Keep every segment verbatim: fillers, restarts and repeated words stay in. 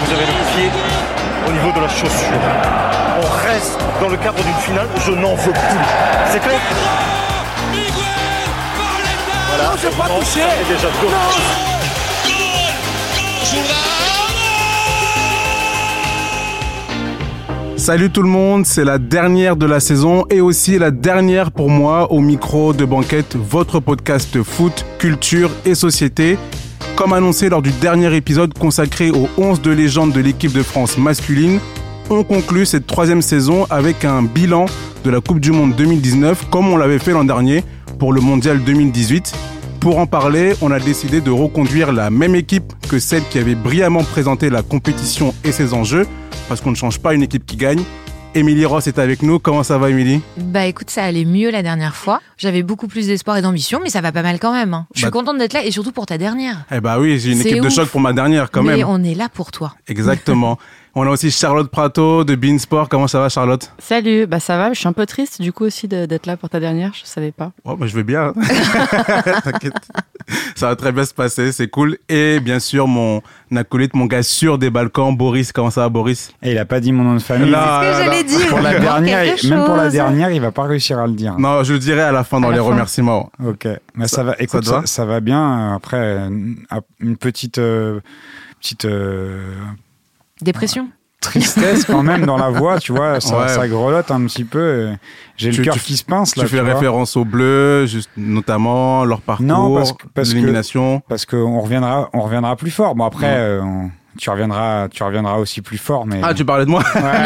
vous avez le pied au niveau de la chaussure. On reste dans le cadre d'une finale, je n'en veux plus. C'est clair ? Voilà. Non, je n'ai pas non, touché. c'est déjà deux. Salut tout le monde, c'est la dernière de la saison et aussi la dernière pour moi au micro de Banquette, votre podcast foot, culture et société. Comme annoncé lors du dernier épisode consacré aux onze de légende de l'équipe de France masculine, on conclut cette troisième saison avec un bilan de la Coupe du Monde deux mille dix-neuf comme on l'avait fait l'an dernier pour le Mondial deux mille dix-huit. Pour en parler, on a décidé de reconduire la même équipe que celle qui avait brillamment présenté la compétition et ses enjeux, parce qu'on ne change pas une équipe qui gagne. Émilie Ross est avec nous. Comment ça va, Émilie ? Bah écoute, ça allait mieux la dernière fois. J'avais beaucoup plus d'espoir et d'ambition, mais ça va pas mal quand même. Hein. Je suis bah... contente d'être là et surtout pour ta dernière. Eh bah oui, j'ai une C'est équipe ouf. de choc pour ma dernière quand mais même. Mais on est là pour toi. Exactement. On a aussi Charlotte Prato de Beansport. Comment ça va, Charlotte ? Salut, bah ça va. Je suis un peu triste du coup aussi de, d'être là pour ta dernière. Je savais pas. Oh bah je vais bien. T'inquiète. Ça va très bien se passer, c'est cool. Et bien sûr, mon acolyte, mon gars sûr des Balkans, Boris. Comment ça va, Boris ? Et il a pas dit mon nom de famille. Là, c'est ce que j'allais dire. Pour la dernière, il, même pour la dernière, il va pas réussir à le dire. Non, je le dirai à la fin dans à les fin. remerciements. Ok, mais ça, ça va. Écoute, ça, ça, ça, ça va bien. Après, une petite, euh, petite euh, dépression. Ouais. Tristesse quand même dans la voix, tu vois, ça, ouais. ça grelotte un petit peu. J'ai tu, le cœur qui se pince là. Tu fais tu référence aux Bleus, juste, notamment leur parcours, non, parce que, parce l'élimination. Que, parce qu'on reviendra, on reviendra plus fort. Bon après, euh, on, tu reviendras, tu reviendras aussi plus fort, mais. Ah, tu parlais de moi.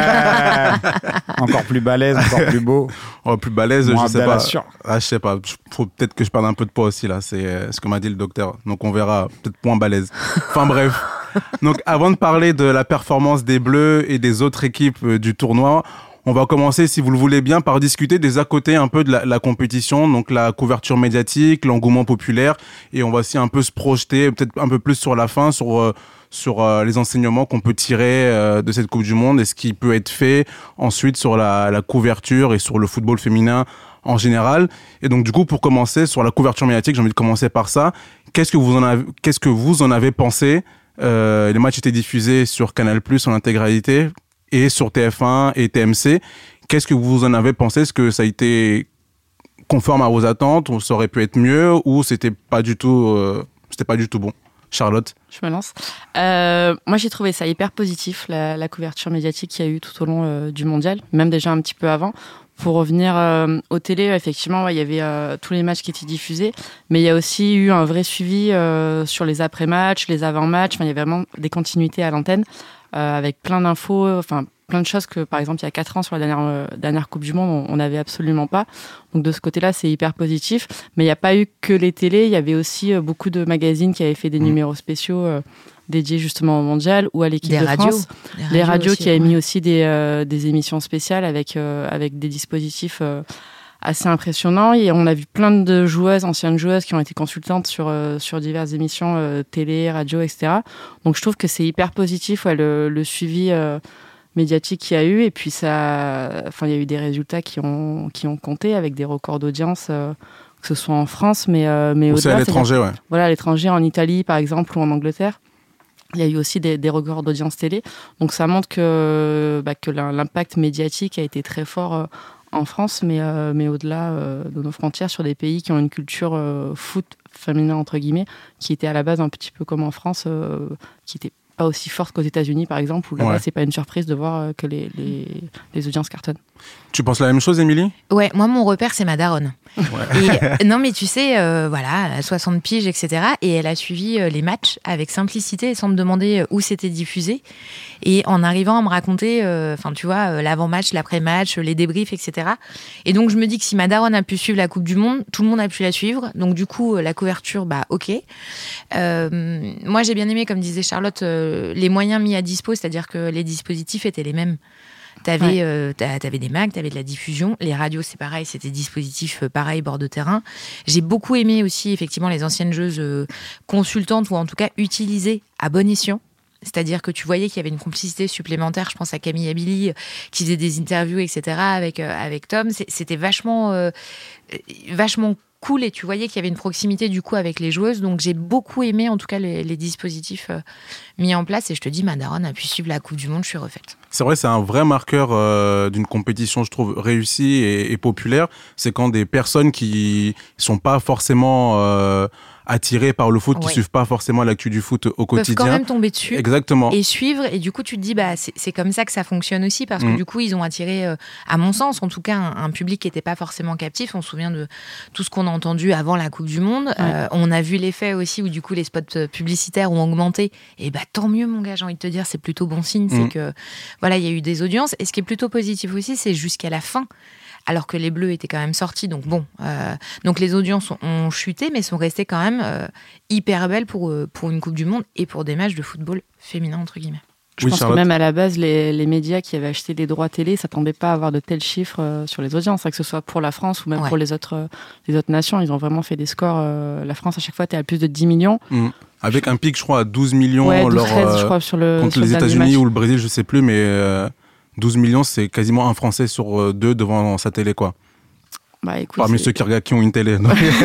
Ouais, encore plus balèze, encore plus beau. Oh, plus balèze, Moi, je sais pas. Sûr. Ah, je sais pas. Faut peut-être que je perde un peu de poids aussi là. C'est ce que m'a dit le docteur. Donc on verra. Peut-être point balèze. Enfin bref. Donc, avant de parler de la performance des Bleus et des autres équipes euh, du tournoi, on va commencer, si vous le voulez bien, par discuter des à côté un peu de la, la compétition, donc la couverture médiatique, l'engouement populaire, et on va aussi un peu se projeter, peut-être un peu plus sur la fin, sur euh, sur euh, les enseignements qu'on peut tirer euh, de cette Coupe du Monde et ce qui peut être fait ensuite sur la, la couverture et sur le football féminin en général. Et donc, du coup, pour commencer, sur la couverture médiatique, j'ai envie de commencer par ça. Qu'est-ce que vous en avez, qu'est-ce que vous en avez pensé ? Euh, les matchs étaient diffusés sur Canal plus, en intégralité et sur T F un et T M C. Qu'est-ce que vous en avez pensé ? Est-ce que ça a été conforme à vos attentes ou ça aurait pu être mieux ou c'était pas du tout, euh, c'était pas du tout bon ? Charlotte ? Je me lance. Euh, moi, j'ai trouvé ça hyper positif, la, la couverture médiatique qu'il y a eu tout au long euh, du mondial, même déjà un petit peu avant. Pour revenir euh, aux télé, effectivement, ouais, il y avait euh, tous les matchs qui étaient diffusés, mais il y a aussi eu un vrai suivi euh, sur les après-matchs, les avant-matchs. Enfin, il y avait vraiment des continuités à l'antenne euh, avec plein d'infos, enfin plein de choses que, par exemple, il y a quatre ans sur la dernière, euh, dernière Coupe du Monde, on n'avait absolument pas. Donc de ce côté-là, c'est hyper positif. Mais il n'y a pas eu que les télés, il y avait aussi euh, beaucoup de magazines qui avaient fait des mmh. numéros spéciaux euh, dédiés justement au mondial ou à l'équipe des de radios. France. Les radios, les radios aussi, qui avaient ouais. mis aussi des, euh, des émissions spéciales avec, euh, avec des dispositifs euh, assez impressionnants. Et on a vu plein de joueuses, anciennes joueuses qui ont été consultantes sur, euh, sur diverses émissions euh, télé, radio, et cetera. Donc je trouve que c'est hyper positif, ouais, le, le suivi euh, médiatique qu'il y a eu. Et puis ça, enfin, il y a eu des résultats qui ont, qui ont compté avec des records d'audience, euh, que ce soit en France, mais, euh, mais aussi au-delà. à l'étranger, ouais. Voilà, à l'étranger, en Italie par exemple, ou en Angleterre. Il y a eu aussi des, des records d'audience télé. Donc ça montre que, bah, que l'impact médiatique a été très fort euh, en France, mais, euh, mais au-delà euh, de nos frontières, sur des pays qui ont une culture euh, foot féminin, entre guillemets, qui était à la base un petit peu comme en France, euh, qui était pas aussi forte qu'aux États-Unis, par exemple, où là-bas, ouais. c'est pas une surprise de voir que les, les, les audiences cartonnent. Tu penses la même chose, Émilie ? Ouais, moi, mon repère, c'est ma daronne. Ouais. Et, non, mais tu sais, euh, voilà, elle a soixante piges, et cetera. Et elle a suivi euh, les matchs avec simplicité, sans me demander où c'était diffusé. Et en arrivant à me raconter, enfin, euh, tu vois, euh, l'avant-match, l'après-match, les débriefs, et cetera. Et donc, je me dis que si ma daronne a pu suivre la Coupe du Monde, tout le monde a pu la suivre. Donc, du coup, la couverture, bah, ok. Euh, moi, j'ai bien aimé, comme disait Charlotte, euh, les moyens mis à dispo, c'est-à-dire que les dispositifs étaient les mêmes. T'avais, ouais. euh, t'avais des mags, t'avais de la diffusion. Les radios, c'est pareil, c'était dispositif euh, pareil, bord de terrain. J'ai beaucoup aimé aussi, effectivement, les anciennes joueuses euh, consultantes ou en tout cas utilisées à bon escient. C'est-à-dire que tu voyais qu'il y avait une complicité supplémentaire. Je pense à Camille Abili euh, qui faisait des interviews, et cetera avec, euh, avec Tom. C'était vachement, euh, vachement cool et tu voyais qu'il y avait une proximité du coup avec les joueuses. Donc j'ai beaucoup aimé en tout cas les, les dispositifs euh, mis en place et je te dis, ma daronne a pu suivre la Coupe du Monde, je suis refaite. C'est vrai, c'est un vrai marqueur euh, d'une compétition, je trouve, réussie et, et populaire. C'est quand des personnes qui sont pas forcément euh, attirées par le foot, ouais. qui suivent pas forcément l'actu du foot au quotidien. Peuvent quand même tomber dessus. Exactement. Et suivre. Et du coup, tu te dis, bah, c'est, c'est comme ça que ça fonctionne aussi, parce que mmh. du coup, ils ont attiré, euh, à mon sens, en tout cas, un, un public qui n'était pas forcément captif. On se souvient de tout ce qu'on a entendu avant la Coupe du Monde. Ouais. Euh, on a vu l'effet aussi où du coup, les spots publicitaires ont augmenté. Et bah, tant mieux, mon gars, j'ai envie de te dire, c'est plutôt bon signe. Mmh. C'est que, voilà, il y a eu des audiences. Et ce qui est plutôt positif aussi, c'est jusqu'à la fin. Alors que les Bleus étaient quand même sortis. Donc bon, euh, donc les audiences ont, ont chuté, mais sont restées quand même euh, hyper belles pour, euh, pour une Coupe du Monde et pour des matchs de football féminin, entre guillemets. Je oui, pense Charlotte. Que même à la base, les, les médias qui avaient acheté les droits télé ne s'attendaient pas à avoir de tels chiffres euh, sur les audiences, que ce soit pour la France ou même ouais. pour les autres, euh, les autres nations. Ils ont vraiment fait des scores. Euh, la France, à chaque fois, était à plus de dix millions. Mmh. Avec un pic, je crois, à douze millions ouais, douze, leur, treize, euh, je crois, sur le, contre sur les le États-Unis ou le Brésil, je ne sais plus, mais euh, douze millions, c'est quasiment un Français sur deux devant sa télé, quoi. Bah, écoute, Parmi c'est... ceux qui, regardent, qui ont une télé.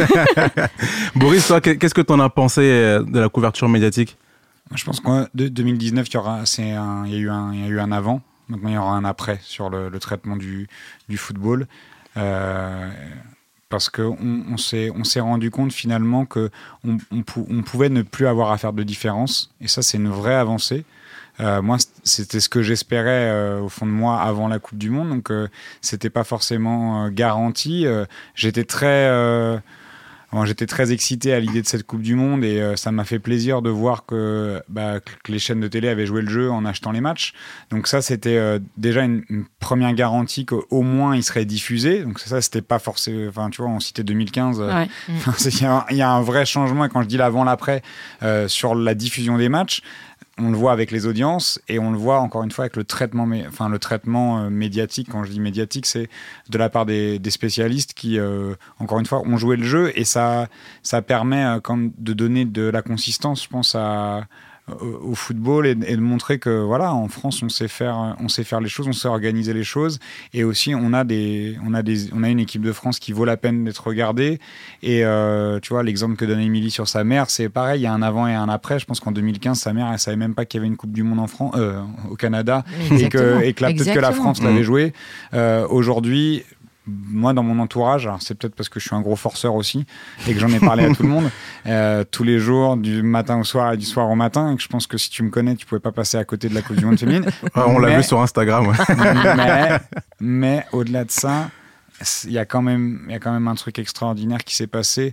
Boris, toi, qu'est-ce que tu en as pensé de la couverture médiatique ? Je pense qu'en deux mille dix-neuf, il y, aura, c'est un, il y a eu un, il y a eu un avant. Maintenant, il y aura un après sur le, le traitement du, du football. Euh, parce qu'on on s'est, on s'est rendu compte finalement qu'on on, on pouvait ne plus avoir à faire de différence. Et ça, c'est une vraie avancée. Euh, moi, c'était ce que j'espérais euh, au fond de moi avant la Coupe du Monde, donc euh, c'était pas forcément euh, garanti. Euh, j'étais très, euh, bon, j'étais très excité à l'idée de cette Coupe du Monde et euh, ça m'a fait plaisir de voir que, bah, que les chaînes de télé avaient joué le jeu en achetant les matchs. Donc ça, c'était euh, déjà une, une première garantie qu'au moins il serait diffusé. Donc ça, c'était pas forcément. Enfin, tu vois, on citait deux mille quinze. Euh, ouais. Il y, a un, y a un vrai changement. Et quand je dis l'avant, l'après euh, sur la diffusion des matchs. On le voit avec les audiences et on le voit encore une fois avec le traitement, mé- enfin le traitement euh, médiatique. Quand je dis médiatique, c'est de la part des, des spécialistes qui, euh, encore une fois, ont joué le jeu et ça, ça permet euh, quand même de donner de la consistance, je pense, à, au, au football et, et de montrer que voilà, en France, on sait faire, on sait faire les choses, on sait organiser les choses et aussi on a des, on a des, on a une équipe de France qui vaut la peine d'être regardée et euh, tu vois l'exemple que donne Émilie sur sa mère, c'est pareil, il y a un avant et un après. Je pense qu'en deux mille quinze, sa mère, elle savait même pas qu'il y avait une Coupe du Monde en France, euh, au Canada et que, et que là, peut-être que la France l'avait joué. Euh, aujourd'hui. Moi, dans mon entourage, alors c'est peut-être parce que je suis un gros forceur aussi et que j'en ai parlé à tout le monde, euh, tous les jours, du matin au soir et du soir au matin, et que je pense que si tu me connais, tu pouvais pas passer à côté de la Coupe du Monde féminine. Ouais, on mais, l'a vu sur Instagram. Ouais. mais, mais au-delà de ça, il y a quand même, il y a quand même un truc extraordinaire qui s'est passé.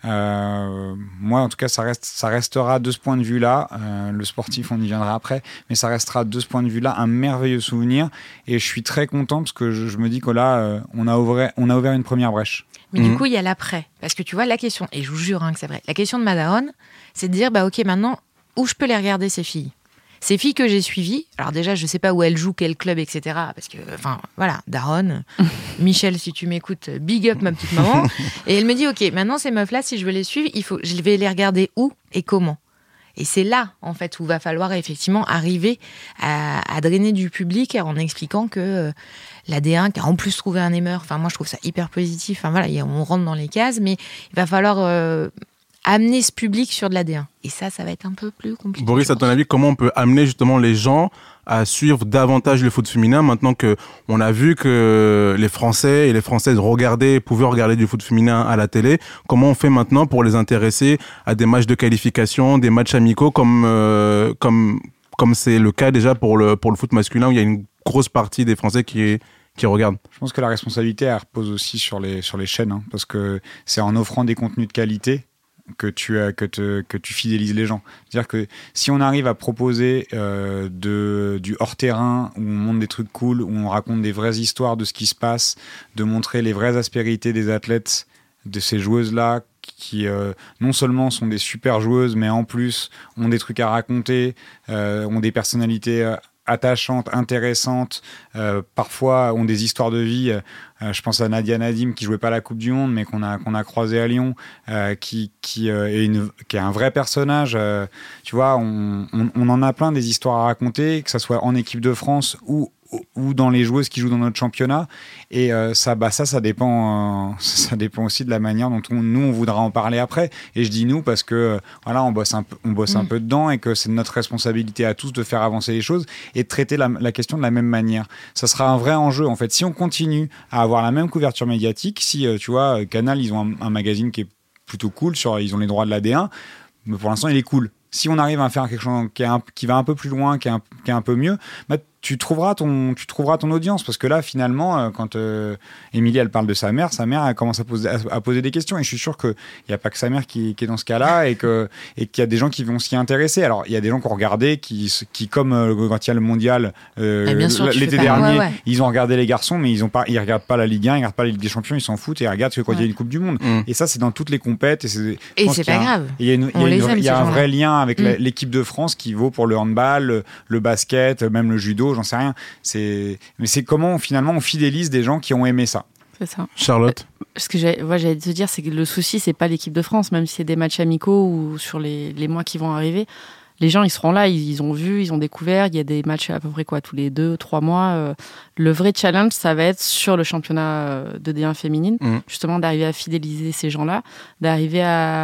Euh, moi, en tout cas, ça, reste, ça restera de ce point de vue-là. Euh, le sportif, on y viendra après, mais ça restera de ce point de vue-là un merveilleux souvenir. Et je suis très content parce que je, je me dis que là, euh, on a ouvert, on a ouvert une première brèche. Mais mmh. du coup, il y a l'après. Parce que tu vois, la question, et je vous jure hein, que c'est vrai, la question de ma daronne, c'est de dire, bah ok, maintenant, où je peux les regarder, ces filles ? Ces filles que j'ai suivies, alors déjà, je sais pas où elles jouent, quel club, et cetera. Parce que, enfin, voilà, daronne, Michel, si tu m'écoutes, big up ma petite maman. Et elle me dit, ok, maintenant ces meufs-là, si je veux les suivre, il faut, je vais les regarder où et comment. Et c'est là, en fait, où va falloir effectivement arriver à, à drainer du public en expliquant que euh, l'A D un, qui a en plus trouvé un aimeur, enfin, moi, je trouve ça hyper positif. Enfin, voilà, on rentre dans les cases, mais il va falloir euh, amener ce public sur de l'A D un. Et ça, ça va être un peu plus compliqué. Boris, à ton avis, comment on peut amener justement les gens à suivre davantage le foot féminin maintenant qu'on a vu que les Français et les Françaises regardaient, pouvaient regarder du foot féminin à la télé? Comment on fait maintenant pour les intéresser à des matchs de qualification, des matchs amicaux comme, euh, comme, comme c'est le cas déjà pour le, pour le foot masculin où il y a une grosse partie des Français qui est qui regardent. Je pense que la responsabilité, elle repose aussi sur les, sur les chaînes, hein, parce que c'est en offrant des contenus de qualité que tu, que, te, que tu fidélises les gens. C'est-à-dire que si on arrive à proposer euh, de, du hors-terrain, où on montre des trucs cool, où on raconte des vraies histoires de ce qui se passe, de montrer les vraies aspérités des athlètes, de ces joueuses-là, qui euh, non seulement sont des super joueuses, mais en plus ont des trucs à raconter, euh, ont des personnalités euh, attachantes, intéressantes, euh, parfois ont des histoires de vie. Euh, je pense à Nadia Nadim qui jouait pas la Coupe du Monde, mais qu'on a qu'on a croisé à Lyon, euh, qui qui euh, est une qui est un vrai personnage. Euh, tu vois, on, on on en a plein des histoires à raconter, que ça soit en équipe de France ou ou dans les joueuses qui jouent dans notre championnat. Et euh, ça, bah, ça, ça dépend, euh, ça dépend aussi de la manière dont on, nous, on voudra en parler après. Et je dis nous parce que euh, voilà, on bosse un peu, on bosse mmh. un peu dedans et que c'est notre responsabilité à tous de faire avancer les choses et de traiter la, la question de la même manière. Ça sera un vrai enjeu en fait. Si on continue à avoir la même couverture médiatique, si euh, tu vois, Canal, ils ont un, un magazine qui est plutôt cool, sur, ils ont les droits de la D un, mais pour l'instant, il est cool. Si on arrive à faire quelque chose qui, est un, qui va un peu plus loin, qui est un, qui est un peu mieux, bah, tu trouveras ton, tu trouveras ton audience. Parce que là, finalement, quand euh, Émilie, elle parle de sa mère, sa mère, elle commence à poser, à, à poser des questions. Et je suis sûr qu'il n'y a pas que sa mère qui, qui est dans ce cas-là et, que, et qu'il y a des gens qui vont s'y intéresser. Alors, il y a des gens qui ont regardé, qui, qui comme euh, quand il y a le mondial euh, sûr, l'été pas... dernier, ouais, ouais. ils ont regardé les garçons, mais ils ne regardent pas la Ligue un, ils ne regardent pas la Ligue des Champions, ils s'en foutent et ils regardent quand il ouais. y a une Coupe du Monde. Mmh. Et ça, c'est dans toutes les compètes. Et c'est, et c'est pas grave. Il y a, une, On y a, les une, aime, y a un vrai gens-là. lien avec mmh. la, l'équipe de France qui vaut pour le handball, le, le basket, même le judo, j'en sais rien. C'est, mais c'est comment finalement on fidélise des gens qui ont aimé ça. C'est ça. Charlotte. Ce que j'allais, ouais, j'allais te dire, c'est que le souci, c'est pas l'équipe de France, même si c'est des matchs amicaux ou sur les, les mois qui vont arriver. Les gens, ils seront là, ils, ils ont vu, ils ont découvert. Il y a des matchs à peu près quoi, tous les deux, trois mois. Euh, le vrai challenge, ça va être sur le championnat de D un féminine, mmh. justement d'arriver à fidéliser ces gens-là, d'arriver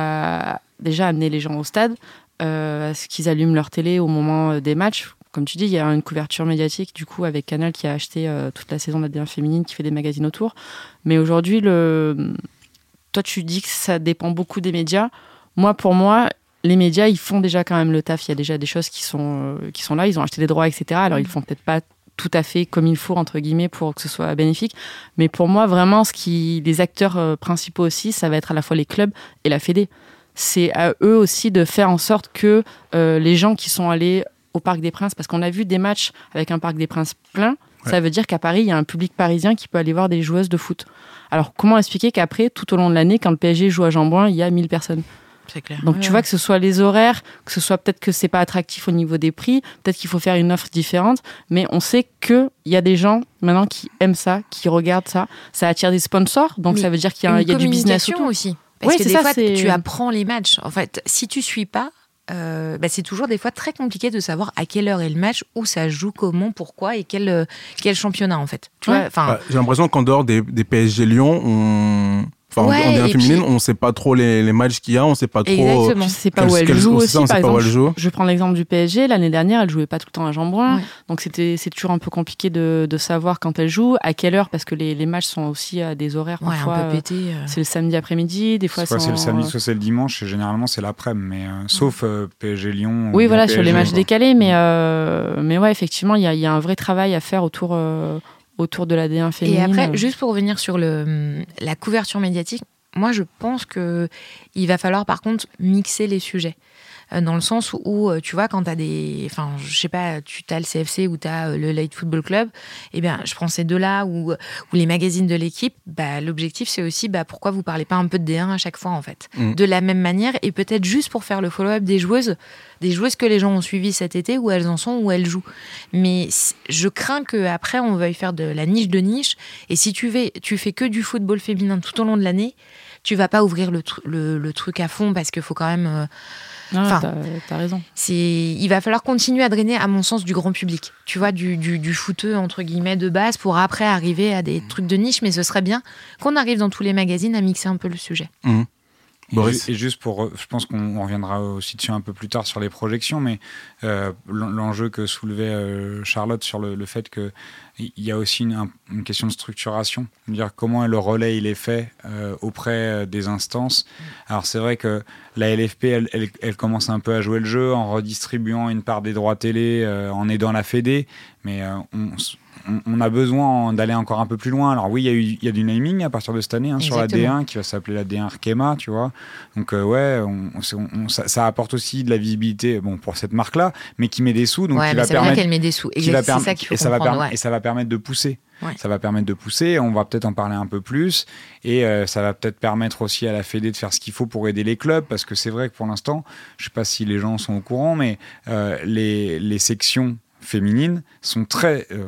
à déjà amener les gens au stade, euh, à ce qu'ils allument leur télé au moment des matchs. Comme tu dis, il y a une couverture médiatique du coup avec Canal qui a acheté euh, toute la saison de la D un féminine, qui fait des magazines autour. Mais aujourd'hui, le... toi, tu dis que ça dépend beaucoup des médias. Moi, pour moi, les médias, ils font déjà quand même le taf. Il y a déjà des choses qui sont, euh, qui sont là. Ils ont acheté des droits, et cetera. Alors, ils font peut-être pas tout à fait comme il faut, entre guillemets, pour que ce soit bénéfique. Mais pour moi, vraiment, ce qui... les acteurs euh, principaux aussi, ça va être à la fois les clubs et la Fédé. C'est à eux aussi de faire en sorte que euh, les gens qui sont allés au Parc des Princes, parce qu'on a vu des matchs avec un Parc des Princes plein, ouais. ça veut dire qu'à Paris, il y a un public parisien qui peut aller voir des joueuses de foot. Alors, comment expliquer qu'après, tout au long de l'année, quand le P S G joue à Jean-Bouin, il y a mille personnes ? C'est clair. Donc, ouais. tu vois, que ce soit les horaires, que ce soit peut-être que c'est pas attractif au niveau des prix, peut-être qu'il faut faire une offre différente, mais on sait qu'il y a des gens maintenant qui aiment ça, qui regardent ça. Ça attire des sponsors, donc mais ça veut dire qu'il y a, il y a du business autour. Aussi. Parce oui, que c'est des ça, fois, c'est... tu apprends les matchs. En fait, si tu suis pas, Euh, bah c'est toujours des fois très compliqué de savoir à quelle heure est le match, où ça joue, comment, pourquoi et quel, euh, quel championnat en fait. Tu ouais. vois, bah, j'ai l'impression qu'en dehors des, des P S G Lyon, on... Enfin, ouais, en D un féminine, puis... on ne sait pas trop les, les matchs qu'il y a, on ne sait pas trop. Exactement. Tu sais pas où elle quel, joue quel, aussi, ça, on par sait exemple. Pas où elle joue. Je prends l'exemple du P S G. L'année dernière, elle jouait pas tout le temps à Jean-Bouin. Ouais. Donc, c'était, c'est toujours un peu compliqué de, de savoir quand elle joue, à quelle heure, parce que les, les matchs sont aussi à des horaires ouais, parfois. Un peu pété. Euh... C'est le samedi après-midi, des fois. Soit c'est, c'est en... le samedi, soit c'est le dimanche, et généralement c'est l'après-midi, mais euh, sauf euh, P S G Lyon. Oui, voilà, P S G, sur les matchs quoi. décalés, mais, euh, mais ouais, effectivement, il y a, y a un vrai travail à faire autour, euh, autour de la D un féminine. Et après, juste pour revenir sur le, la couverture médiatique, moi, je pense qu'il va falloir, par contre, mixer les sujets. Euh, dans le sens où, où, tu vois, quand tu as des... Enfin, je sais pas, tu as le C F C ou tu as le Light Football Club, eh bien, je prends ces deux-là ou, ou les magazines de l'équipe, bah, l'objectif, c'est aussi bah, pourquoi vous parlez pas un peu de D un à chaque fois, en fait. Mmh. De la même manière, et peut-être juste pour faire le follow-up des joueuses, des joueuses que les gens ont suivies cet été, où elles en sont, où elles jouent. Mais je crains qu'après, on veuille faire de la niche de niche, et si tu fais, tu fais que du football féminin tout au long de l'année, tu vas pas ouvrir le, tr- le, le truc à fond, parce qu'il faut quand même... Euh, Non, enfin, t'as, t'as raison. C'est, il va falloir continuer à drainer, à mon sens, du grand public. Tu vois, du, du, du footeux, entre guillemets, de base, pour après arriver à des trucs de niche. Mais ce serait bien qu'on arrive dans tous les magazines à mixer un peu le sujet. Mmh. Boris. Et, et juste pour, je pense qu'on reviendra aussi dessus un peu plus tard sur les projections, mais euh, l'enjeu que soulevait euh, Charlotte sur le, le fait que il y a aussi une, une question de structuration, dire comment le relais il est fait euh, auprès des instances. Alors c'est vrai que la L F P elle, elle, elle commence un peu à jouer le jeu en redistribuant une part des droits télé, euh, en aidant la Fédé, mais euh, on on a besoin d'aller encore un peu plus loin. Alors oui, il y a eu, il y a du naming à partir de cette année hein, sur la D un qui va s'appeler la D un Arkema, tu vois. Donc euh, ouais, on, on, on, ça, ça apporte aussi de la visibilité, bon pour cette marque-là, mais qui met des sous, donc ouais, qui mais va c'est permettre, vrai qu'elle met des sous. Qui va perm- c'est ça qu'il faut et ça comprendre. va perm- ouais. et ça va permettre de pousser. Ouais. Ça va permettre de pousser. On va peut-être en parler un peu plus, et euh, ça va peut-être permettre aussi à la Fédé de faire ce qu'il faut pour aider les clubs, parce que c'est vrai que pour l'instant, je sais pas si les gens sont au courant, mais euh, les les sections féminines sont très, euh,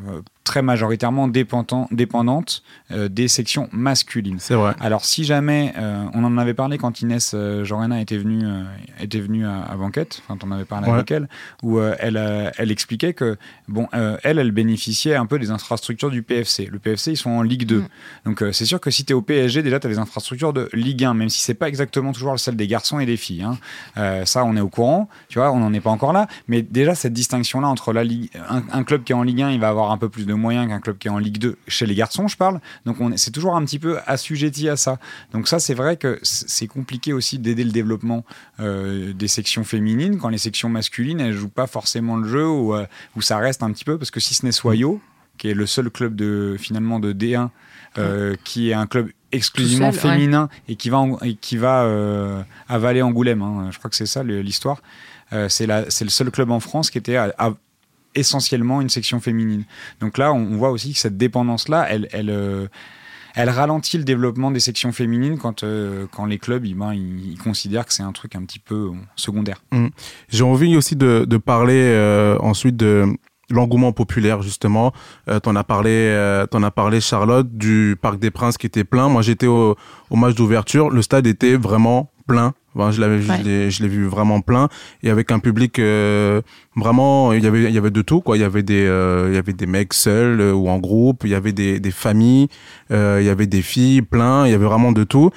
très majoritairement dépendant, dépendante euh, des sections masculines. C'est vrai. Alors si jamais, euh, on en avait parlé quand Inès euh, Jorena était venue, euh, était venue à, à Banquette, quand on avait parlé ouais. avec elle, où euh, elle, euh, elle expliquait que bon, euh, elle, elle bénéficiait un peu des infrastructures du P F C. Le P F C, ils sont en Ligue deux. Mmh. Donc euh, c'est sûr que si tu es au P S G, déjà tu as des infrastructures de Ligue un, même si c'est pas exactement toujours celle des garçons et des filles. Hein. Euh, ça, on est au courant, tu vois, on n'en est pas encore là. Mais déjà, cette distinction-là entre la Ligue, un, un club qui est en Ligue un, il va avoir un peu plus de moyens qu'un club qui est en Ligue deux, chez les garçons je parle, donc on est, c'est toujours un petit peu assujetti à ça, donc ça c'est vrai que c'est compliqué aussi d'aider le développement euh, des sections féminines quand les sections masculines elles jouent pas forcément le jeu ou euh, où ça reste un petit peu, parce que si ce n'est Soyo qui est le seul club de, finalement de D un euh, qui est un club exclusivement seul, féminin ouais. et qui va, en, et qui va euh, avaler Angoulême, hein. Je crois que c'est ça l'histoire, euh, c'est, la, c'est le seul club en France qui était à, à essentiellement une section féminine. Donc là, on voit aussi que cette dépendance-là, elle, elle, euh, elle ralentit le développement des sections féminines quand, euh, quand les clubs, ils, ben, ils, ils considèrent que c'est un truc un petit peu euh, secondaire. Mmh. J'ai envie aussi de, de parler euh, ensuite de l'engouement populaire, justement. Euh, t'en as parlé, euh, t'en as parlé, Charlotte, du Parc des Princes qui était plein. Moi, j'étais au, au match d'ouverture. Le stade était vraiment plein. Enfin, je l'avais, ouais. je, l'ai, je l'ai vu vraiment plein, et avec un public euh, vraiment, il y avait, il y avait de tout, quoi. Il y avait des, euh, il y avait des mecs seuls euh, ou en groupe, il y avait des, des familles, euh, il y avait des filles, plein, il y avait vraiment de tout.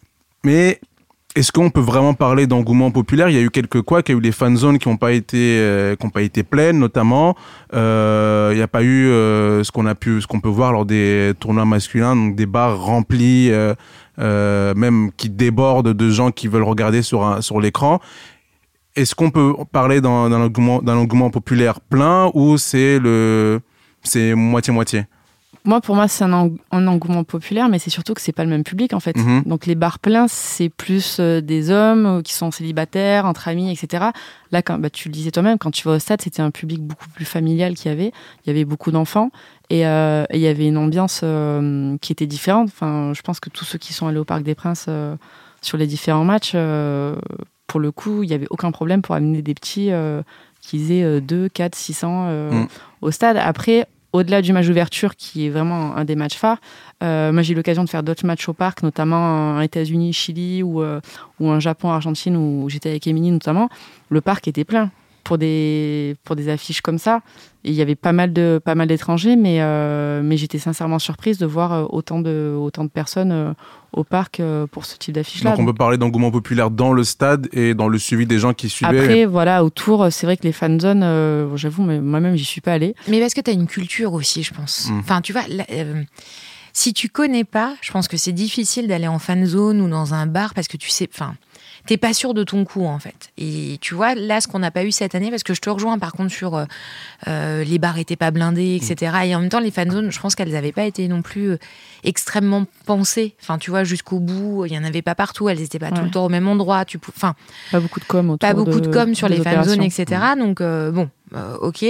Mais est-ce qu'on peut vraiment parler d'engouement populaire ? Il y a eu quelques couacs, il y a eu les fan zones qui n'ont pas été, euh, qui n'ont pas été pleines, notamment. Euh, il n'y a pas eu euh, ce qu'on a pu, ce qu'on peut voir lors des tournois masculins, donc des bars remplis. Euh, Euh, même qui déborde de gens qui veulent regarder sur, un, sur l'écran. Est-ce qu'on peut parler d'un, d'un, engouement, d'un engouement populaire plein ou c'est, le, c'est moitié-moitié ? Moi, pour moi, c'est un, en, un engouement populaire, mais c'est surtout que c'est pas le même public, en fait. Mmh. Donc, les bars pleins, c'est plus euh, des hommes euh, qui sont célibataires, entre amis, et cetera. Là, quand, bah, tu le disais toi-même, quand tu vas au stade, c'était un public beaucoup plus familial qu'il y avait. Il y avait beaucoup d'enfants et euh, il y avait une ambiance euh, qui était différente. Enfin, je pense que tous ceux qui sont allés au Parc des Princes euh, sur les différents matchs, euh, pour le coup, il n'y avait aucun problème pour amener des petits euh, qui aient deux, quatre, six cents euh, mmh. au stade. Après, au-delà du match d'ouverture, qui est vraiment un des matchs phares, euh, moi j'ai eu l'occasion de faire d'autres matchs au parc, notamment en États-Unis, Chili, ou, euh, ou en Japon, Argentine, où j'étais avec Émilie notamment. Le parc était plein pour des, pour des affiches comme ça. Et il y avait pas mal, de, pas mal d'étrangers, mais, euh, mais j'étais sincèrement surprise de voir autant de, autant de personnes euh, au parc euh, pour ce type d'affiche-là. Donc on Donc, peut parler d'engouement populaire dans le stade et dans le suivi des gens qui suivaient. Après, voilà, autour, c'est vrai que les fan zones, euh, j'avoue, mais moi-même, j'y suis pas allée. Mais parce que tu as une culture aussi, je pense. Mmh. Enfin, tu vois, là, euh, si tu connais pas, je pense que c'est difficile d'aller en fan zone ou dans un bar parce que tu sais... Enfin, t'es pas sûr de ton coup, en fait. Et tu vois, là, ce qu'on n'a pas eu cette année, parce que je te rejoins, par contre, sur euh, les bars étaient pas blindés, et cetera. Et en même temps, les fan zones, je pense qu'elles n'avaient pas été non plus euh, extrêmement pensées. Enfin, tu vois, jusqu'au bout, il y en avait pas partout. Elles n'étaient pas ouais. tout le temps au même endroit. Tu, enfin, pas beaucoup de com autour Pas beaucoup de, de com sur les fan zones, et cetera. Mmh. Donc, euh, bon, euh, ok.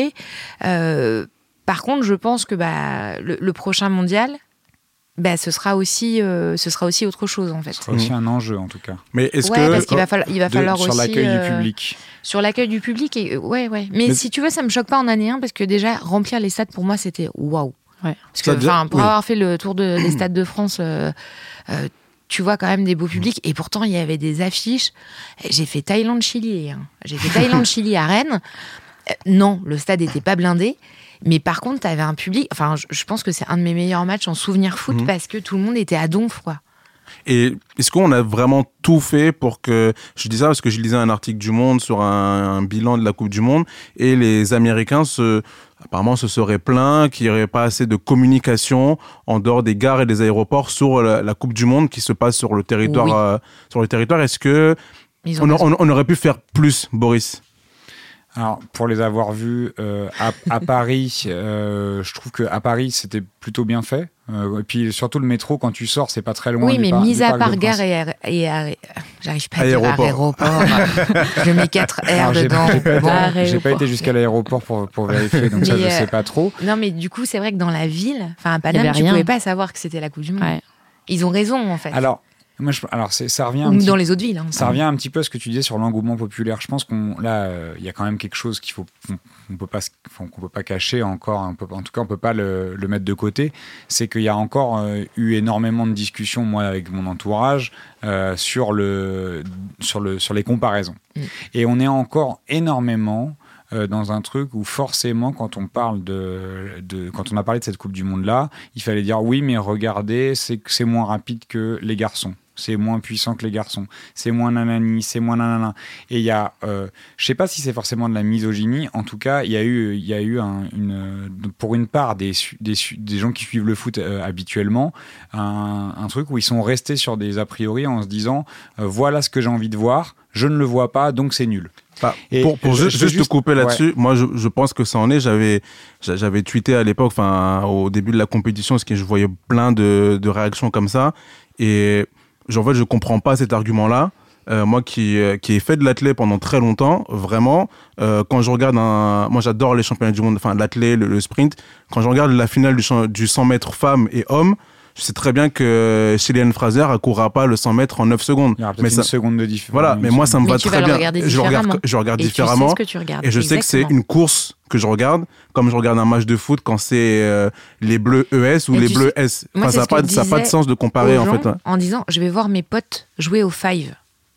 Euh, par contre, je pense que bah, le, le prochain mondial... Bah, ce sera aussi, euh, ce sera aussi autre chose en fait. Ce sera aussi un enjeu en tout cas. Mais est-ce ouais, que parce qu'il va falloir, il va de, falloir sur aussi l'accueil euh, du public. Sur l'accueil du public et ouais ouais. Mais, Mais si tu veux, ça me choque pas en année un parce que déjà remplir les stades pour moi c'était waouh. Ouais. Parce que enfin pour oui. avoir fait le tour de, des stades de France. Euh, euh, tu vois quand même des beaux publics et pourtant il y avait des affiches. J'ai fait Thaïlande-Chili, hein. J'ai fait Thaïlande-Chili à Rennes. Euh, non, le stade était pas blindé. Mais par contre, tu avais un public... Enfin, je, je pense que c'est un de mes meilleurs matchs en souvenir foot mmh. parce que tout le monde était à donf, quoi. Et est-ce qu'on a vraiment tout fait pour que... Je dis ça parce que je lisais un article du Monde sur un, un bilan de la Coupe du Monde et les Américains, se, apparemment, se seraient plaints qu'il n'y aurait pas assez de communication en dehors des gares et des aéroports sur la, la Coupe du Monde qui se passe sur le territoire. Oui. Euh, sur le territoire. Est-ce que on, on, on aurait pu faire plus, Boris ? Alors, pour les avoir vus euh, à, à Paris, euh, je trouve qu'à Paris, c'était plutôt bien fait. Euh, et puis, surtout, le métro, quand tu sors, c'est pas très loin. Oui, mais par, mis à part gare et, aé- et aé- j'arrive pas à aéroport. dire aéroport. Je mets quatre R Alors, dedans. J'ai, j'ai, pas, bon, été, j'ai pas été jusqu'à l'aéroport pour, pour vérifier, donc mais ça, je euh, sais pas trop. Non, mais du coup, c'est vrai que dans la ville, enfin à Paname, tu rien. pouvais pas savoir que c'était la Coupe du Monde. Ouais. Ils ont raison, en fait. Alors, Moi, je, alors c'est, ça revient ou un petit, dans les autres villes. Hein, ça revient un petit peu à ce que tu disais sur l'engouement populaire. Je pense qu'on là, il euh, y a quand même quelque chose qu'il faut, qu'on, qu'on peut pas, qu'on peut pas cacher encore. On peut, en tout cas, on peut pas le, le mettre de côté. C'est qu'il y a encore euh, eu énormément de discussions, moi, avec mon entourage, euh, sur le, sur le, sur les comparaisons. Mm. Et on est encore énormément Euh, dans un truc où forcément quand on parle de, de quand on a parlé de cette Coupe du Monde là, il fallait dire oui mais regardez c'est c'est moins rapide que les garçons, c'est moins puissant que les garçons, c'est moins nanani, c'est moins nanana. Et il y a, euh, je sais pas si c'est forcément de la misogynie, en tout cas il y a eu il y a eu un, une pour une part des des des gens qui suivent le foot euh, habituellement un, un truc où ils sont restés sur des a priori en se disant euh, voilà ce que j'ai envie de voir, je ne le vois pas donc c'est nul. Bah, pour pour je, juste, juste te couper là-dessus, ouais. moi je, je pense que ça en est. J'avais j'avais tweeté à l'époque, enfin au début de la compétition, parce que je voyais plein de, de réactions comme ça, et en fait je comprends pas cet argument-là. Euh, moi qui qui ai fait de l'athlé pendant très longtemps, vraiment, euh, quand je regarde un, moi j'adore les championnats du monde, enfin l'athlé, le, le sprint. Quand je regarde la finale du, du cent mètres femmes et hommes, je sais très bien que Shelly-Ann Fraser ne courra pas le cent mètres en neuf secondes. Il y aura peut-être mais ça, une seconde de différence. Voilà, mais moi ça me mais va tu très vas bien. Le regarder je regarde, je regarde et différemment. Tu sais ce que tu regardes. Et je Exactement. sais que c'est une course que je regarde, comme je regarde un match de foot quand c'est euh, les bleus E S ou et les bleus sais, S. Enfin, ça n'a pas, pas de sens de comparer en fait. Ouais. En disant, je vais voir mes potes jouer au five.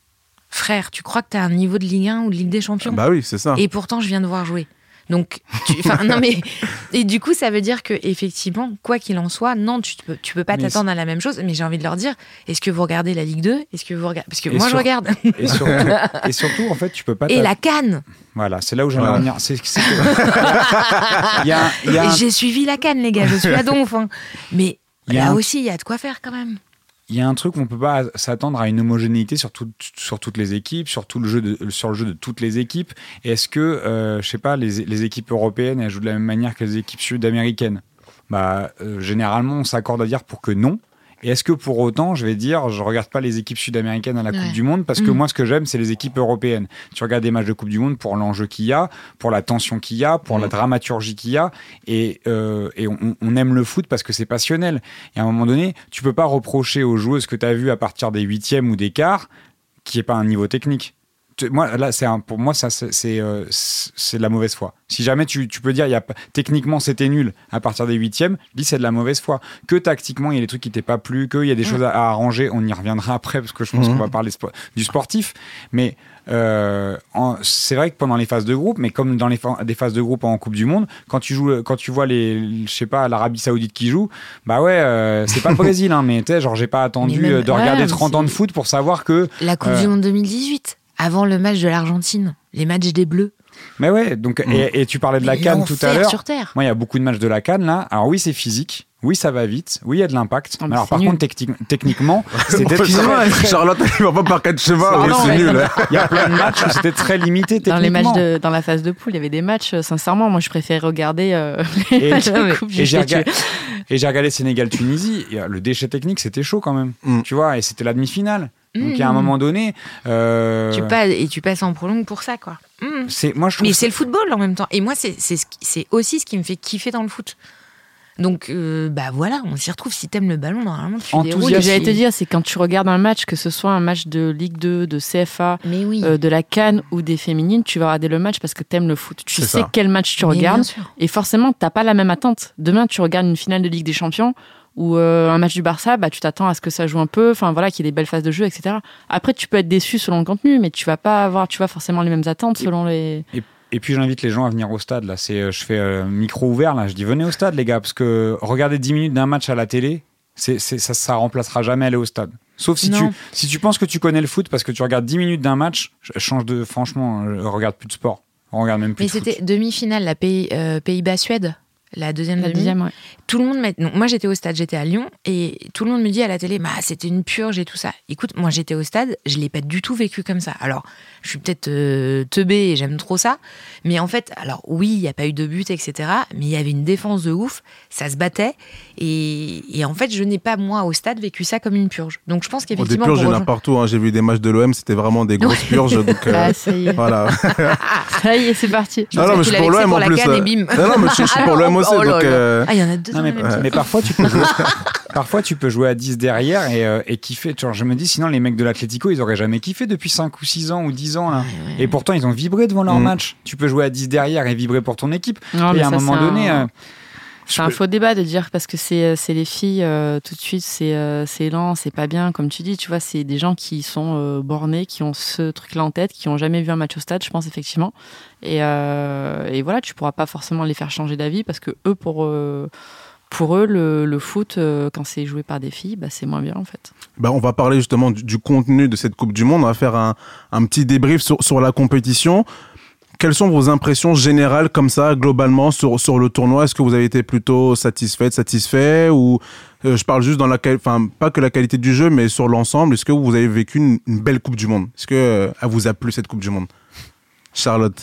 Frère, tu crois que tu as un niveau de Ligue un ou de Ligue des Champions ? Bah oui, c'est ça. Et pourtant, je viens de voir jouer. Donc, tu, non mais et du coup, ça veut dire que effectivement, quoi qu'il en soit, non, tu peux, tu peux pas mais t'attendre à la même chose. Mais j'ai envie de leur dire, est-ce que vous regardez la Ligue deux ? Est-ce que vous regardez ? Parce que et moi, sur... je regarde. Et surtout, et surtout, en fait, tu peux pas. Et la CAN. Voilà, c'est là où j'aimerais ouais. revenir. C'est, c'est que... il y a, il y a un... J'ai suivi la CAN, les gars. Je suis à Donf. Hein. Mais là un... aussi, il y a de quoi faire quand même. Il y a un truc où on ne peut pas s'attendre à une homogénéité sur, tout, sur toutes les équipes, sur, tout le jeu de, sur le jeu de toutes les équipes. Et est-ce que, euh, je sais pas, les, les équipes européennes elles jouent de la même manière que les équipes sud-américaines ? Bah, euh, généralement, on s'accorde à dire pour que non. Et est-ce que pour autant, je vais dire, je regarde pas les équipes sud-américaines à la ouais. Coupe du Monde parce que mmh. moi, ce que j'aime, c'est les équipes européennes. Tu regardes des matchs de Coupe du Monde pour l'enjeu qu'il y a, pour la tension qu'il y a, pour mmh. la dramaturgie qu'il y a, et, euh, et on, on aime le foot parce que c'est passionnel. Et à un moment donné, tu peux pas reprocher aux joueuses que tu as vues à partir des huitièmes ou des quarts qui est pas un niveau technique. Moi, là, c'est un, pour moi, ça, c'est, c'est, euh, c'est de la mauvaise foi. Si jamais tu, tu peux dire, il y a, techniquement, c'était nul à partir des huitièmes, dis, c'est de la mauvaise foi. Que tactiquement, il y a des trucs qui t'aient pas plu, qu'il y a des mmh. choses à, à arranger, on y reviendra après, parce que je pense mmh. qu'on va parler spo- du sportif. Mais euh, en, c'est vrai que pendant les phases de groupe, mais comme dans les fa- des phases de groupe en Coupe du Monde, quand tu joues, quand tu vois les, je sais pas, l'Arabie Saoudite qui joue, bah ouais, euh, c'est pas le Brésil, hein, mais tu sais, genre, j'ai pas attendu même, de regarder ouais, trente ans de foot pour savoir que. La Coupe euh, du Monde deux mille dix-huit. Avant le match de l'Argentine, les matchs des Bleus. Mais ouais, donc, mmh. et, et tu parlais de la CAN tout à l'heure. Sur terre. Moi, il y a beaucoup de matchs de la CAN là. Alors oui, c'est physique. Oui, ça va vite. Oui, il y a de l'impact. Non, alors par nul. contre, techni- techniquement, c'était très... Charlotte, il va pas par quatre chevaux. Oui, c'est nul. Il y a plein de matchs où c'était très limité techniquement. Dans les matchs de, dans la phase de poule, il y avait des matchs. Sincèrement, moi, je préférais regarder euh, les et, matchs de coupe. Et j'ai, rega- et j'ai regardé Sénégal-Tunisie. Le déchet technique, c'était chaud quand même. Mm. Tu vois, et c'était la demi-finale. Donc, mmh. à un moment donné. Euh... Tu passes, et tu passes en prolongue pour ça, quoi. Mmh. C'est, moi, je trouve Mais ça... c'est le football en même temps. Et moi, c'est, c'est, c'est aussi ce qui me fait kiffer dans le foot. Donc, euh, bah voilà, on s'y retrouve. Si t'aimes le ballon, normalement, tu déroules. Ce que j'allais te dire, c'est quand tu regardes un match, que ce soit un match de Ligue deux, de C F A, oui. euh, de la CAN ou des féminines, tu vas regarder le match parce que t'aimes le foot. Tu c'est sais ça. quel match tu Mais regardes. Et forcément, t'as pas la même attente. Demain, tu regardes une finale de Ligue des Champions ou euh, un match du Barça, bah, tu t'attends à ce que ça joue un peu, enfin voilà, qu'il y ait des belles phases de jeu, et cetera. Après, tu peux être déçu selon le contenu, mais tu vas pas avoir, tu vois, forcément les mêmes attentes selon les... Et, et puis j'invite les gens à venir au stade, là. C'est, je fais euh, micro ouvert, là. Je dis venez au stade, les gars, parce que regarder dix minutes d'un match à la télé, c'est, c'est, ça, ça remplacera jamais aller au stade. Sauf si tu, si tu penses que tu connais le foot parce que tu regardes dix minutes d'un match, change de, franchement, je regarde plus de sport. On regarde même plus mais de foot. Mais c'était demi-finale, la Pays, euh, Pays-Bas-Suède. La deuxième, la demi. deuxième, ouais. Tout le monde m'a... non, moi j'étais au stade, j'étais à Lyon et tout le monde me dit à la télé, bah c'était une purge et tout ça. Écoute, moi j'étais au stade, je l'ai pas du tout vécu comme ça. Alors, je suis peut-être euh, teubée et j'aime trop ça, mais en fait, alors oui, il y a pas eu de but, et cetera. Mais il y avait une défense de ouf, ça se battait et, et en fait, je n'ai pas moi au stade vécu ça comme une purge. Donc je pense qu'effectivement, oh, des purges, il y en a rejoindre... partout. Hein. J'ai vu des matchs de l'O M, c'était vraiment des grosses purges. Donc, euh, ah, ça y est. Voilà. Ça y est, c'est parti. Je non, non, mais je suis pour l'O M en plus. Euh... Non, non, mais je suis pour l'O M aussi. Oh, donc, euh... Ah, il y en a deux. Non, mais, mais parfois, tu peux jouer. parfois, tu peux jouer à dix derrière et, euh, et kiffer. Genre, je me dis, sinon, les mecs de l'Atlético, ils auraient jamais kiffé depuis cinq ou six ans ou dix ans. Là. Ouais, ouais. Et pourtant, ils ont vibré devant leur mmh. match. Tu peux jouer à dix derrière et vibrer pour ton équipe. Non, et à un ça, moment donné... Un... Euh, C'est un faux débat de dire parce que c'est, c'est les filles, euh, tout de suite, c'est, euh, c'est lent, c'est pas bien, comme tu dis, tu vois, c'est des gens qui sont euh, bornés, qui ont ce truc-là en tête, qui ont jamais vu un match au stade, je pense, effectivement. Et, euh, et voilà, tu pourras pas forcément les faire changer d'avis parce que eux, pour, euh, pour eux, le, le foot, euh, quand c'est joué par des filles, bah, c'est moins bien, en fait. Bah, on va parler justement du, du contenu de cette Coupe du Monde. On va faire un, un petit débrief sur, sur la compétition. Quelles sont vos impressions générales comme ça, globalement, sur, sur le tournoi ? Est-ce que vous avez été plutôt satisfaite, satisfait ou euh, je parle juste dans la qualité, enfin pas que la qualité du jeu, mais sur l'ensemble. Est-ce que vous avez vécu une, une belle Coupe du Monde ? Est-ce que euh, elle vous a plu cette Coupe du Monde ? Charlotte ?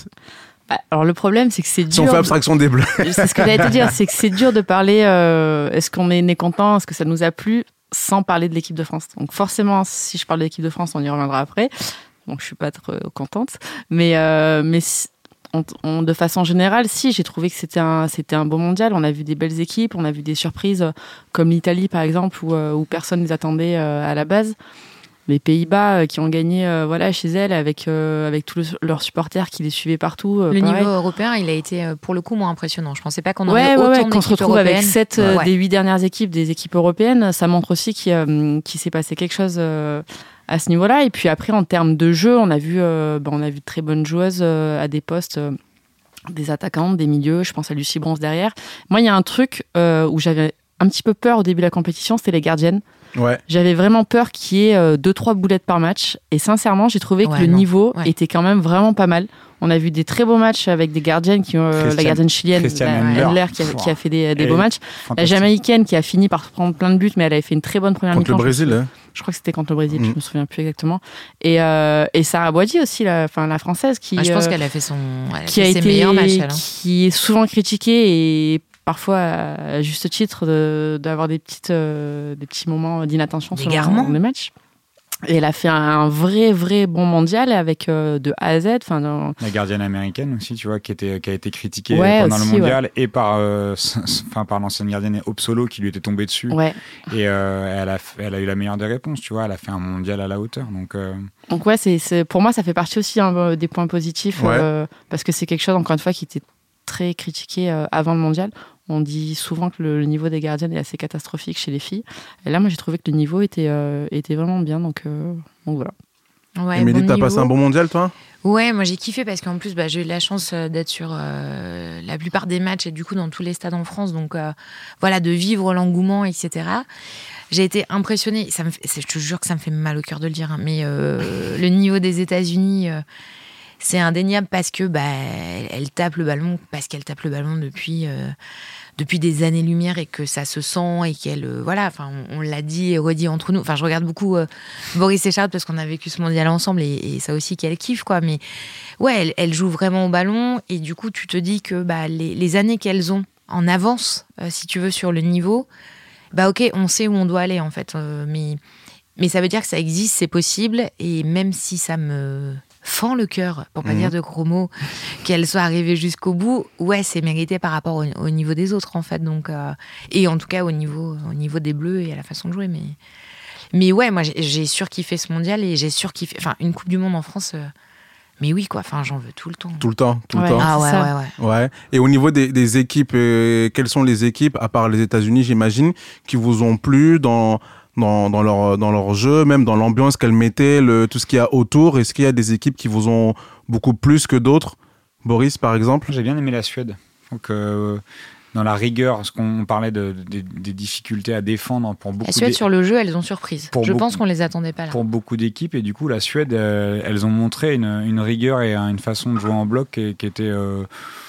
Bah, alors le problème, c'est que c'est dur. Si on fait abstraction des Bleus. C'est ce que j'allais te dire, c'est que c'est dur de parler. Euh, est-ce qu'on est né content ? Est-ce que ça nous a plu ? Sans parler de l'équipe de France. Donc forcément, si je parle de l'équipe de France, on y reviendra après. Donc je suis pas trop contente, mais euh, mais on, on, de façon générale, si j'ai trouvé que c'était un c'était un beau mondial. On a vu des belles équipes, on a vu des surprises comme l'Italie par exemple où où personne ne les attendait à la base. Les Pays-Bas qui ont gagné euh, voilà chez elles avec euh, avec tous le, leurs supporters qui les suivaient partout. Euh, le pareil. niveau européen, il a été pour le coup moins impressionnant. Je pensais pas qu'on ouais, aurait ouais, autant ouais, qu'on se retrouve européennes. avec sept ouais. euh, des huit dernières équipes des équipes européennes. Ça montre aussi qu'il, euh, qu'il s'est passé quelque chose. Euh, à ce niveau-là. Et puis après, en termes de jeu, on a vu, euh, ben, on a vu de très bonnes joueuses euh, à des postes, euh, des attaquantes, des milieux. Je pense à Lucie Bronze derrière. Moi, il y a un truc euh, où j'avais un petit peu peur au début de la compétition, c'était les gardiennes. Ouais. J'avais vraiment peur qu'il y ait euh, deux, trois boulettes par match. Et sincèrement, j'ai trouvé que ouais, le non. niveau ouais. était quand même vraiment pas mal. On a vu des très beaux matchs avec des gardiennes, qui ont, euh, la gardienne chilienne, la, Handler, qui a, qui a fait des, des beaux matchs. La Jamaïcaine qui a fini par prendre plein de buts, mais elle avait fait une très bonne première contre mi-temps. Contre le Brésil, hein. Je crois que c'était contre le Brésil, mmh. je me souviens plus exactement. Et, euh, et Sarah Boidi aussi, la, enfin, la française, qui, ah, je pense euh, qu'elle a fait, son, elle a qui fait a ses été, meilleurs matchs. Elle, hein. Qui est souvent critiquée et parfois à juste titre de, d'avoir des, petites, euh, des petits moments d'inattention sur les matchs. Et elle a fait un vrai, vrai bon mondial avec euh, de A à Z. Dans... La gardienne américaine aussi, tu vois, qui, était, qui a été critiquée ouais, pendant aussi, le mondial ouais. et par, euh, par l'ancienne gardienne Opsolo qui lui était tombée dessus. Ouais. Et euh, elle, a, elle a eu la meilleure des réponses, tu vois. Elle a fait un mondial à la hauteur. Donc, euh... donc ouais, c'est, c'est, pour moi, ça fait partie aussi hein, des points positifs ouais. euh, parce que c'est quelque chose, encore une fois, qui était très critiqué euh, avant le mondial. On dit souvent que le, le niveau des gardiennes est assez catastrophique chez les filles. Et là, moi, j'ai trouvé que le niveau était, euh, était vraiment bien. Donc, euh, donc voilà. Ouais, Émilie, bon t'as niveau. passé un bon mondial, toi ? Ouais, moi j'ai kiffé parce qu'en plus, bah, j'ai eu de la chance d'être sur euh, la plupart des matchs et du coup dans tous les stades en France. Donc euh, voilà, de vivre l'engouement, et cetera. J'ai été impressionnée. Ça me fait, je te jure que ça me fait mal au cœur de le dire, hein, mais euh, le niveau des États-Unis... Euh, c'est indéniable parce que bah, elle, elle tape le ballon, parce qu'elle tape le ballon depuis, euh, depuis des années-lumière et que ça se sent et qu'elle... Euh, voilà, enfin, on, on l'a dit et redit entre nous. Enfin, je regarde beaucoup euh, Boris et Charlotte parce qu'on a vécu ce mondial ensemble et, et ça aussi qu'elle kiffe, quoi. Mais ouais, elle, elle joue vraiment au ballon et du coup, tu te dis que bah, les, les années qu'elles ont en avance, euh, si tu veux, sur le niveau, bah ok, on sait où on doit aller, en fait. Euh, mais, mais ça veut dire que ça existe, c'est possible et même si ça me... fend le cœur, pour pas mmh. dire de gros mots, qu'elle soit arrivée jusqu'au bout, ouais, c'est mérité par rapport au, au niveau des autres, en fait. Donc, euh, et en tout cas, au niveau, au niveau des Bleus et à la façon de jouer. Mais, mais ouais, moi, j'ai, j'ai surkiffé ce mondial et j'ai surkiffé... Enfin, une Coupe du Monde en France... Euh, mais oui, quoi. Enfin, j'en veux tout le temps. Tout le temps, tout ouais, le temps. Ah ouais, ça. ouais, ouais. Ouais. Et au niveau des, des équipes, euh, quelles sont les équipes, à part les États-Unis, j'imagine, qui vous ont plu dans... Dans, dans, leur, dans leur jeu, même dans l'ambiance qu'elles mettaient, le, tout ce qu'il y a autour? Est-ce qu'il y a des équipes qui vous ont beaucoup plus que d'autres? Boris, par exemple? J'ai bien aimé la Suède. Donc, euh, dans la rigueur, parce qu'on parlait de, de, des difficultés à défendre pour beaucoup. La Suède, sur le jeu, elles ont surprise. Je beaucoup, pense qu'on les attendait pas là. Pour beaucoup d'équipes. Et du coup, la Suède, euh, elles ont montré une, une rigueur et une façon de jouer en bloc qui, qui était... Euh,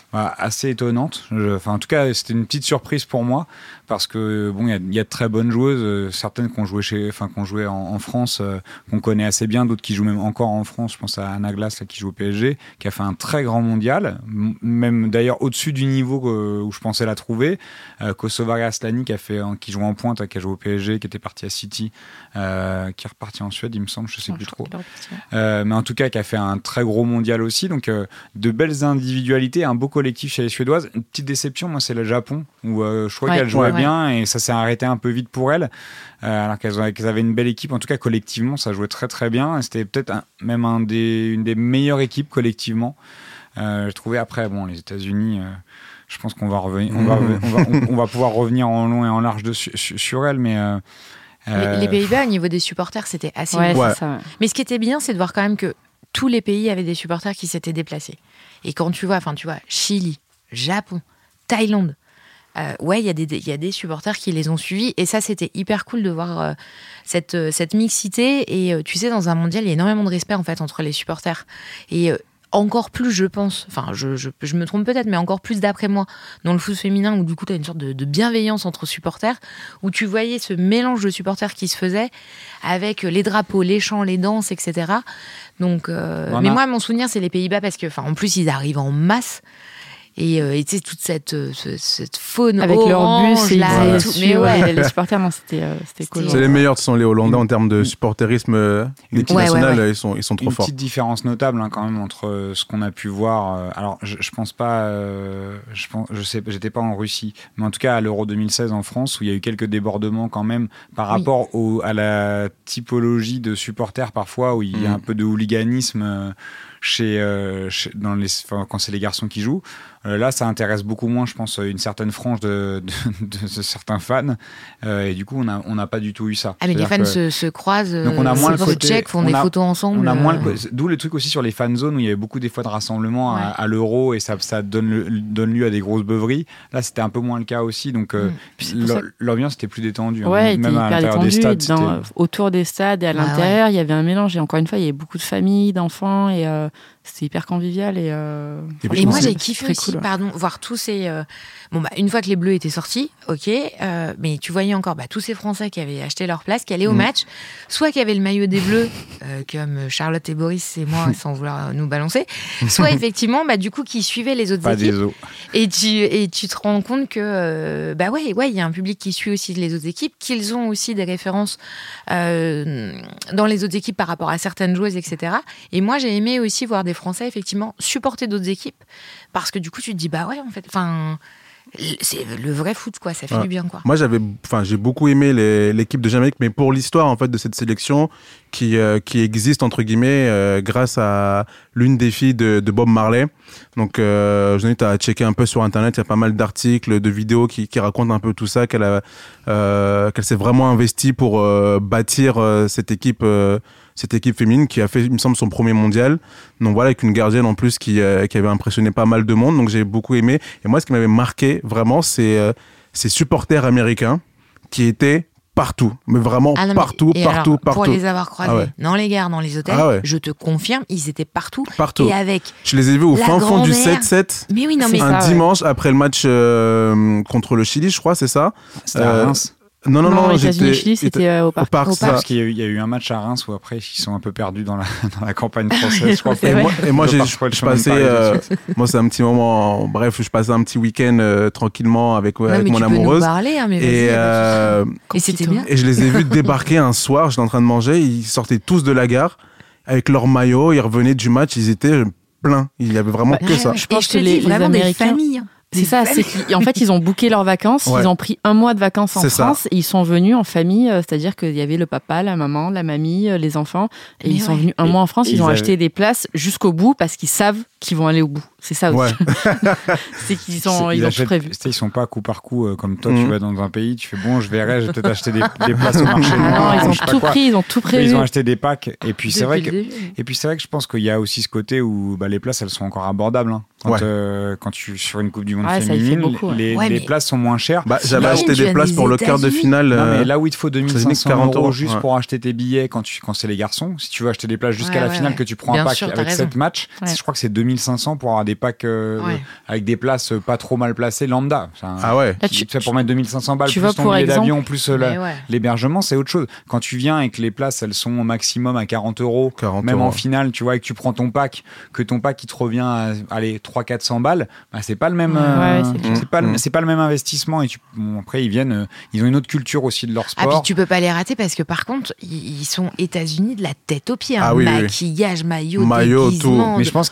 assez étonnante. Je, enfin, en tout cas, c'était une petite surprise pour moi parce que bon, il y, y a de très bonnes joueuses, euh, certaines qui ont joué chez, enfin, qui ont joué en, en France, euh, qu'on connaît assez bien, d'autres qui jouent même encore en France. Je pense à Anna Glass là, qui joue au P S G, qui a fait un très grand mondial, m- même d'ailleurs au-dessus du niveau que, où je pensais la trouver. Euh, Kosovare Asllani qui a fait, qui joue en pointe, qui a joué au P S G, qui était parti à City, euh, qui est reparti en Suède, il me semble, je sais oh, plus je trop. Euh, mais en tout cas, qui a fait un très gros mondial aussi. Donc, euh, de belles individualités, un beau collectif chez les Suédoises. Une petite déception, moi, c'est le Japon, où euh, je crois ouais, qu'elles jouaient ouais. bien et ça s'est arrêté un peu vite pour elles, euh, alors qu'elles, ont, qu'elles avaient une belle équipe. En tout cas, collectivement, ça jouait très très bien. Et c'était peut-être un, même un des, une des meilleures équipes collectivement. Euh, je trouvais après, bon, les États-Unis, euh, je pense qu'on va revenir, on va, on va, on, on va pouvoir revenir en long et en large dessus, sur elles, mais euh, euh... les, les Pays-Bas, au niveau des supporters, c'était assez. Ouais, ouais. c'est ça, ouais. Mais ce qui était bien, c'est de voir quand même que tous les pays avaient des supporters qui s'étaient déplacés. Et quand tu vois, enfin, tu vois, Chili, Japon, Thaïlande, euh, ouais, il y a des, il y a des supporters qui les ont suivis. Et ça, c'était hyper cool de voir euh, cette, euh, cette mixité. Et euh, tu sais, dans un mondial, il y a énormément de respect, en fait, entre les supporters. Et euh, encore plus, je pense, enfin, je, je, je me trompe peut-être, mais encore plus d'après moi, dans le foot féminin, où du coup, tu as une sorte de, de bienveillance entre supporters, où tu voyais ce mélange de supporters qui se faisait avec les drapeaux, les chants, les danses, et cetera. Donc, euh, voilà. Mais moi, mon souvenir, c'est les Pays-Bas, parce que, enfin, en plus, ils arrivent en masse. Et euh, tu sais, toute cette, euh, cette faune avec orange, leur bus et, là, ouais. et tout. Mais ouais. les, les supporters, non, c'était, euh, c'était cool. C'est les meilleurs, ce sont les Hollandais en termes de supporterisme. Euh, l'équipe ouais, nationale, ouais, ouais. Ils, sont, ils sont trop une forts. Une petite différence notable hein, quand même entre euh, ce qu'on a pu voir. Euh, alors, je, je pense pas, euh, je pense, je sais, j'étais pas en Russie, mais en tout cas à l'Euro deux mille seize en France, où il y a eu quelques débordements quand même par oui. rapport au, à la typologie de supporters parfois, où il y a mmh. un peu de hooliganisme. Euh, Chez, euh, chez, dans les, enfin, quand c'est les garçons qui jouent. Euh, là, ça intéresse beaucoup moins, je pense, une certaine frange de, de, de, de certains fans. Euh, et du coup, on n'a on a pas du tout eu ça. Ah, mais C'est-à-dire les fans que... se, se croisent, donc on a moins le se côté, check, font des a, photos ensemble. On a moins le, d'où le truc aussi sur les fan zones où il y avait beaucoup des fois de rassemblements ouais. à, à l'Euro et ça, ça donne, le, donne lieu à des grosses beuveries. Là, c'était un peu moins le cas aussi. Donc, euh, mmh. l'ambiance était plus détendue. Ouais, hein, même à l'intérieur détendu, des stades. Dans, autour des stades et à l'intérieur, ouais. il y avait un mélange. Et encore une fois, il y avait beaucoup de familles, d'enfants et euh, c'était hyper convivial. Et, euh, et moi, j'ai kiffé aussi, cool, pardon, voir tous ces... Euh, bon, bah, une fois que les Bleus étaient sortis, ok, euh, mais tu voyais encore bah, tous ces Français qui avaient acheté leur place, qui allaient au mmh. match, soit qui avaient le maillot des Bleus, euh, comme Charlotte et Boris et moi, sans vouloir nous balancer, soit effectivement, bah, du coup, qui suivaient les autres Pas équipes. Des os. Et tu, et tu te rends compte que, euh, bah ouais, ouais, il y a un public qui suit aussi les autres équipes, qu'ils ont aussi des références euh, dans les autres équipes par rapport à certaines joueuses, et cetera. Et moi, j'ai aimé aussi voir des Français, effectivement, supporter d'autres équipes, parce que du coup, tu te dis, bah ouais, en fait, enfin... c'est le vrai foot, quoi, ça fait ouais. du bien, quoi. Moi, j'avais, enfin, j'ai beaucoup aimé les, l'équipe de Jamaïque, mais pour l'histoire, en fait, de cette sélection qui, euh, qui existe, entre guillemets, euh, grâce à l'une des filles de, de Bob Marley. Donc, euh, je vous invite à checker un peu sur Internet, il y a pas mal d'articles, de vidéos qui, qui racontent un peu tout ça, qu'elle a, euh, qu'elle s'est vraiment investie pour euh, bâtir euh, cette équipe, euh, cette équipe féminine qui a fait, il me semble, son premier mondial. Donc voilà, avec une gardienne en plus qui, euh, qui avait impressionné pas mal de monde. Donc j'ai beaucoup aimé. Et moi, ce qui m'avait marqué vraiment, c'est euh, ces supporters américains qui étaient partout, mais vraiment ah non, partout, mais, partout, alors, partout. Pour les avoir croisés ah ouais. dans les gares, dans les hôtels, ah ouais. je te confirme, ils étaient partout. Partout. Et avec je les ai vus au fin fond du sept sept. Mais oui, non, mais un ça, dimanche ouais. après le match euh, contre le Chili, je crois, c'est ça. C'était euh, à Reims. Non, non, non, non j'étais... Chili, c'était euh, au parc. Au parc, au parc. Parce qu'il y a, eu, il y a eu un match à Reims où après, ils sont un peu perdus dans la, dans la campagne française, je crois. Et moi, et moi j'ai je passais... Euh, moi, c'est un petit moment... Bref, je passais un petit week-end euh, tranquillement avec, ouais, non, avec mon tu amoureuse. Peux nous parler, hein, mais et, euh, et c'était bien. Et je les ai vus débarquer un soir, j'étais en train de manger, ils sortaient tous de la gare avec leur maillot, ils revenaient du match, ils étaient pleins. Il y avait vraiment bah, que ça. Je pense et je te que dis, les, vraiment les Américains... des familles. C'est ça, c'est qu'en fait, ils ont booké leurs vacances, ouais. ils ont pris un mois de vacances en c'est France ça. et ils sont venus en famille, c'est-à-dire qu'il y avait le papa, la maman, la mamie, les enfants, et mais ils ouais. sont venus un et, mois en France, ils, ils ont avaient... acheté des places jusqu'au bout parce qu'ils savent qu'ils vont aller au bout. C'est ça aussi. Ouais. c'est qu'ils sont, ils, ils ont achètent, tout prévu. Ils sont pas coup par coup euh, comme toi, mmh. tu vas dans un pays, tu fais bon, je verrai, je vais peut-être acheter des, des places au marché noir. Non, ils ont tout pris, ils ont tout prévu. Ils ont acheté des packs et puis c'est vrai que et puis c'est vrai que je pense qu'il y a aussi ce côté où bah, les places elles sont encore abordables. Hein. Quand, ouais. euh, quand tu sur une Coupe du Monde ouais, féminine, beaucoup, les, ouais, les mais... places sont moins chères. Bah, j'avais acheté des places pour le quart de finale. Non, mais là où il te faut deux mille cinq cents euros, euros juste ouais. pour acheter tes billets quand, tu, quand c'est les garçons, si tu veux acheter des places jusqu'à ouais, la finale, ouais. que tu prends Bien un pack sûr, avec sept matchs, ouais. je crois que c'est deux mille cinq cents pour avoir des packs euh, ouais. avec des places pas trop mal placées lambda. Un, ah ouais. Là, tu, tu, pour mettre deux mille cinq cents balles, tu plus ton billet exemple, d'avion, plus la, ouais. l'hébergement, c'est autre chose. Quand tu viens et que les places, elles sont au maximum à quarante euros, même en finale, tu vois, et que tu prends ton pack, que ton pack, il te revient à allez, trois cents à quatre cents balles, bah, c'est pas le même, ouais, euh, c'est, c'est, pas le, c'est pas le même investissement. Et tu, bon, après, ils viennent, euh, ils ont une autre culture aussi de leur sport. Ah, puis tu peux pas les rater parce que par contre, ils sont États-Unis de la tête aux pieds. Hein. Ah, oui, maquillage, oui. maillot, maillot, déguisement. Mais je pense qu'ils se, dé...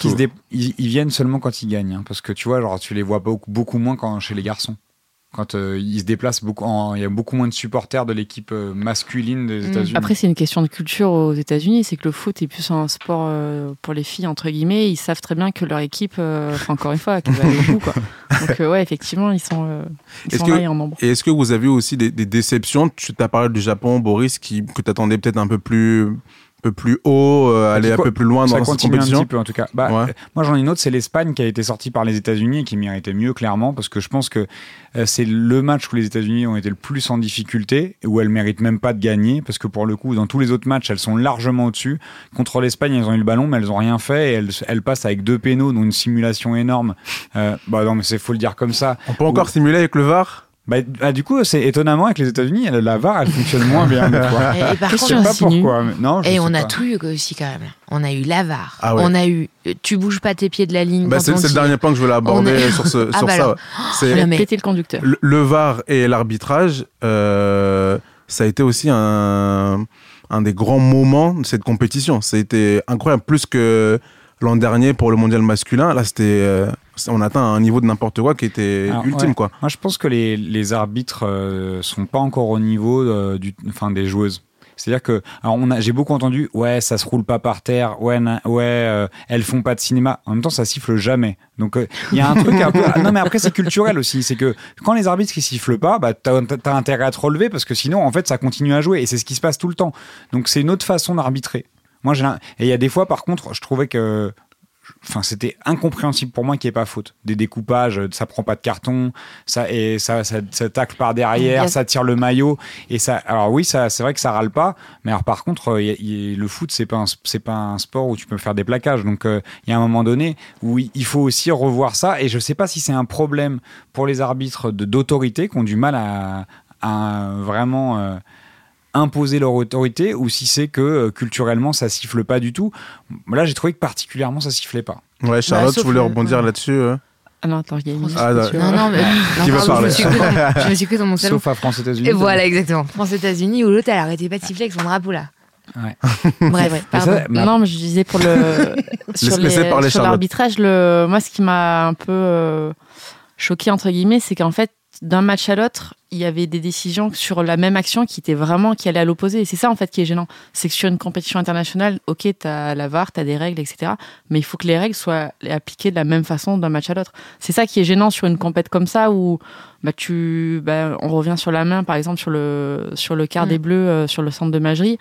ils, ils viennent seulement quand ils gagnent, hein, parce que tu vois, genre, tu les vois beaucoup, beaucoup moins quand, chez les garçons. Quand euh, ils se déplacent beaucoup, en, il y a beaucoup moins de supporters de l'équipe euh, masculine des mmh. États-Unis. Après, c'est une question de culture aux États-Unis, c'est que le foot est plus un sport euh, pour les filles entre guillemets. Ils savent très bien que leur équipe, euh, enfin encore une fois, qu'elle va aller au bout, quoi. Donc euh, ouais, effectivement, ils sont, euh, ils est-ce sont que, là et en nombre. Et est-ce que vous avez aussi des, des déceptions? Tu t'as parlé du Japon, Boris, qui que t'attendais peut-être un peu plus. Un peu plus haut, euh, aller un peu plus loin dans cette compétition. Ça continue un petit peu en tout cas. Bah, ouais. euh, moi j'en ai une autre, c'est l'Espagne qui a été sortie par les États-Unis et qui méritait mieux clairement parce que je pense que euh, c'est le match où les États-Unis ont été le plus en difficulté et où elles méritent même pas de gagner parce que pour le coup dans tous les autres matchs elles sont largement au-dessus. Contre l'Espagne elles ont eu le ballon mais elles ont rien fait et elles, elles passent avec deux pénaux dont une simulation énorme. Euh, bah non mais c'est faut le dire comme ça. On peut encore où... simuler avec le V A R? Bah, bah, du coup, c'est étonnamment avec les États-Unis, la V A R, elle fonctionne moins bien. Des fois. Et, et par je contre, sais pas pourquoi. Mais non, je et sais on a pas. tout eu aussi quand même. On a eu la V A R. Ah ouais. On a eu. Tu bouges pas tes pieds de la ligne. Bah, quand c'est, on c'est dit... le dernier point que je voulais aborder a... sur, ce, ah sur bah ça. alors. C'est oh, mais... péter le conducteur. Le, le V A R et l'arbitrage, euh, ça a été aussi un, un des grands moments de cette compétition. Ça a été incroyable, plus que l'an dernier pour le mondial masculin. Là, c'était. Euh, on atteint un niveau de n'importe quoi qui était Alors, ultime, ouais. quoi. Moi, je pense que les, les arbitres euh, sont pas encore au niveau euh, du, enfin, des joueuses. C'est-à-dire que, alors on a, j'ai beaucoup entendu, ouais, ça se roule pas par terre, ouais, na, ouais, euh, elles font pas de cinéma. En même temps, ça siffle jamais. Donc, il euh, y a un truc un peu. Non, mais après, c'est culturel aussi. C'est que quand les arbitres qui sifflent pas, bah, t'as, t'as intérêt à te relever parce que sinon, en fait, ça continue à jouer et c'est ce qui se passe tout le temps. Donc, c'est une autre façon d'arbitrer. Moi, j'ai, et il y a des fois, par contre, je trouvais que. Enfin, c'était incompréhensible pour moi qu'il n'y ait pas faute. Des découpages, ça prend pas de carton, ça et ça, ça, ça tacle par derrière, yes. ça tire le maillot et ça. Alors oui, ça, c'est vrai que ça râle pas, mais alors par contre, y a, y a, le foot, c'est pas un, c'est pas un sport où tu peux faire des plaquages. Donc il euh, y a un moment donné où il faut aussi revoir ça. Et je sais pas si c'est un problème pour les arbitres de, d'autorité qui ont du mal à, à vraiment. Euh, imposer leur autorité ou si c'est que euh, culturellement ça siffle pas du tout. Là j'ai trouvé que particulièrement ça sifflait pas. Ouais, Charlotte, bah, tu voulais rebondir ouais. là-dessus euh... Ah non, attends, il y a une ah, non, non, non, mais qui veut parler? Je me suis cru dans mon salon. Sauf à France-États-Unis. Et voilà, exactement. France-États-Unis où l'autre elle arrêtait pas de siffler avec son drapeau là. Ouais. Bref, ouais, pardon. Ça, bah... Non, mais je disais pour le sur, les, parler, sur l'arbitrage, le moi ce qui m'a un peu euh, choqué entre guillemets, c'est qu'en fait d'un match à l'autre, il y avait des décisions sur la même action qui étaient vraiment qui allaient à l'opposé. Et c'est ça en fait qui est gênant, c'est que sur une compétition internationale, ok, t'as la V A R, t'as des règles, et cetera. Mais il faut que les règles soient appliquées de la même façon d'un match à l'autre. C'est ça qui est gênant sur une compète comme ça où bah tu, bah on revient sur la main, par exemple sur le sur le quart mmh. des Bleus euh, sur le centre de Majerie.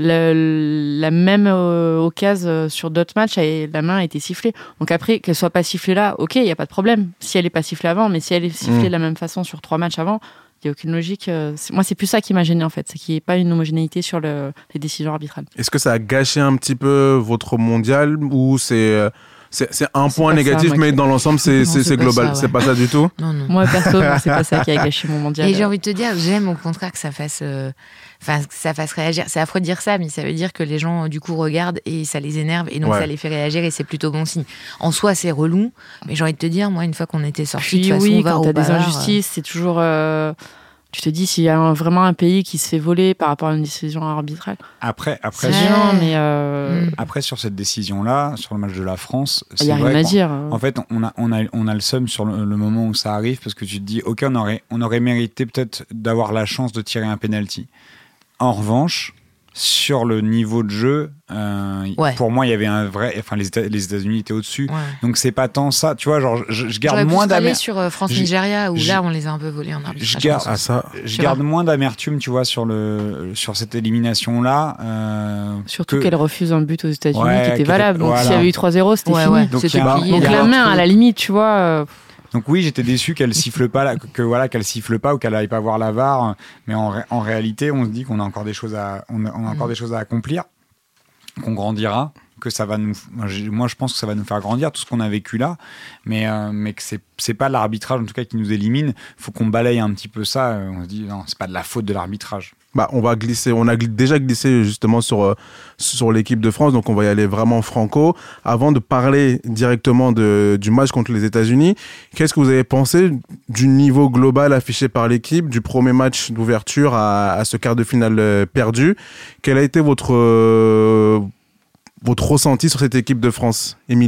Le, la même euh, occasion euh, sur d'autres matchs, et la main a été sifflée. Donc après, qu'elle soit pas sifflée là, ok, il n'y a pas de problème. Si elle est pas sifflée avant, mais si elle est sifflée mmh. de la même façon sur trois matchs avant, il n'y a aucune logique. Euh, c'est, moi, c'est plus ça qui m'a gêné en fait, c'est qu'il n'y ait pas une homogénéité sur le, les décisions arbitrales. Est-ce que ça a gâché un petit peu votre mondial ou c'est euh... C'est, c'est un c'est point négatif, ça, mais dans l'ensemble, c'est, non, c'est, c'est, c'est global. Ça, ouais. C'est pas ça du tout. Non, non. Moi, perso, c'est pas ça qui a gâché mon mondial. Et j'ai envie de te dire, j'aime au contraire que ça fasse, euh, enfin, que ça fasse réagir. C'est affreux de dire ça, mais ça veut dire que les gens, du coup, regardent et ça les énerve et donc ouais. ça les fait réagir et c'est plutôt bon signe. En soi, c'est relou, mais j'ai envie de te dire, moi, une fois qu'on était sortis, de toute façon, oui, on va quand au t'as bar, des injustices, euh... c'est toujours. Euh... Tu te dis s'il y a un, vraiment un pays qui se fait voler par rapport à une décision arbitrale. Après, après, c'est gênant, mais euh... mmh. après sur cette décision-là, sur le match de la France, il y a rien à dire. En fait, on a, on a, on a le seum sur le, le moment où ça arrive parce que tu te dis, ok, on aurait, on aurait mérité peut-être d'avoir la chance de tirer un penalty. En revanche, sur le niveau de jeu, euh, ouais. pour moi, il y avait un vrai. Enfin, les, États, les États-Unis étaient au-dessus. Ouais. Donc, c'est pas tant ça. Tu vois, genre, je, je garde J'aurais moins d'amertume. sur euh, France-Nigeria, où là, on les a un peu volés en arbitrage. Je garde, ah, ça. Je garde moins d'amertume, tu vois, sur, le, sur cette élimination-là. Euh, Surtout que... qu'elle refuse un but aux États-Unis ouais, qui était valable. Donc, voilà. s'il y avait eu trois zéro, c'était ouais, fini. ouais. Donc, c'était a, plié. Donc, la main, à la limite, tu vois. Euh... Donc oui, j'étais déçu qu'elle siffle pas, que voilà, qu'elle siffle pas ou qu'elle aille pas voir la V A R. Mais en, en réalité, on se dit qu'on a encore des choses à, on a, on a encore mmh. des choses à accomplir, qu'on grandira, que ça va nous. Moi, je pense que ça va nous faire grandir tout ce qu'on a vécu là, mais euh, mais que c'est c'est pas l'arbitrage en tout cas qui nous élimine. Faut qu'on balaye un petit peu ça. On se dit non, c'est pas de la faute de l'arbitrage. Bah, on va glisser, on a gl- déjà glissé justement sur, euh, sur l'équipe de France, donc on va y aller vraiment franco. Avant de parler directement de, du match contre les États-Unis, qu'est-ce que vous avez pensé du niveau global affiché par l'équipe, du premier match d'ouverture à, à ce quart de finale euh, perdu? Quel a été votre, euh, votre ressenti sur cette équipe de France, Émilie?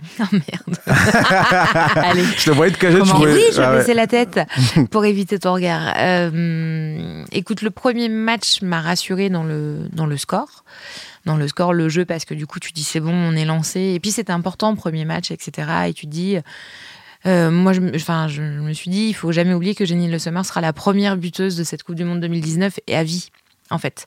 Oh merde. Allez. Je te voyais te cacher. Comment... Tu voulais... Oui, je vais ah, baisser ouais. la tête pour éviter ton regard. Euh, écoute, le premier match m'a rassurée dans le, dans le score. Dans le score, le jeu, parce que du coup, tu dis c'est bon, on est lancé. Et puis, c'était important, premier match, et cetera. Et tu te dis... Euh, moi, je, enfin, je me suis dit, il faut jamais oublier que Jenny Le Sommer sera la première buteuse de cette Coupe du Monde deux mille dix-neuf et à vie, en fait.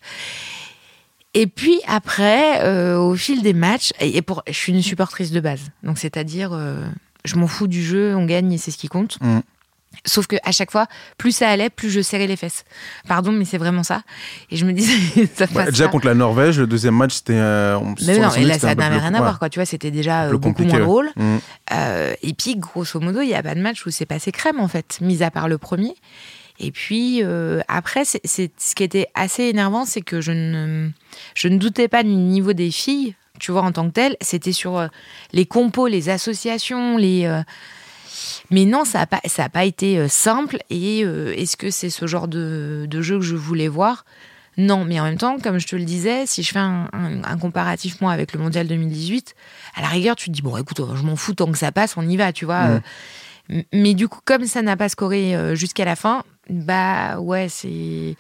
Et puis après, euh, au fil des matchs, et pour, je suis une supportrice de base, donc c'est-à-dire, euh, je m'en fous du jeu, on gagne et c'est ce qui compte. Mmh. Sauf qu'à chaque fois, plus ça allait, plus je serrais les fesses. Pardon, mais c'est vraiment ça. Et je me disais, ça passe. Ouais, déjà ça. contre la Norvège, le deuxième match, c'était. Euh, on, mais non, et là, ça n'avait rien à voir, quoi. Tu vois, c'était déjà euh, beaucoup compliqué. moins drôle. Mmh. Euh, et puis, grosso modo, il n'y a pas de match où c'est passé crème, en fait, mis à part le premier. Et puis, euh, après, c'est, c'est, ce qui était assez énervant, c'est que je ne, je ne doutais pas du niveau des filles, tu vois, en tant que telles. C'était sur euh, les compos, les associations, les. Euh, Mais non, ça n'a pas, ça a pas été euh, simple. Et euh, est-ce que c'est ce genre de, de jeu que je voulais voir ? Non, mais en même temps, comme je te le disais, si je fais un, un, un comparatif, moi, avec le Mondial deux mille dix-huit, à la rigueur, tu te dis, bon, écoute, je m'en fous, tant que ça passe, on y va, tu vois. Mmh. Euh, mais du coup, comme ça n'a pas scoré euh, jusqu'à la fin, bah ouais, c'est...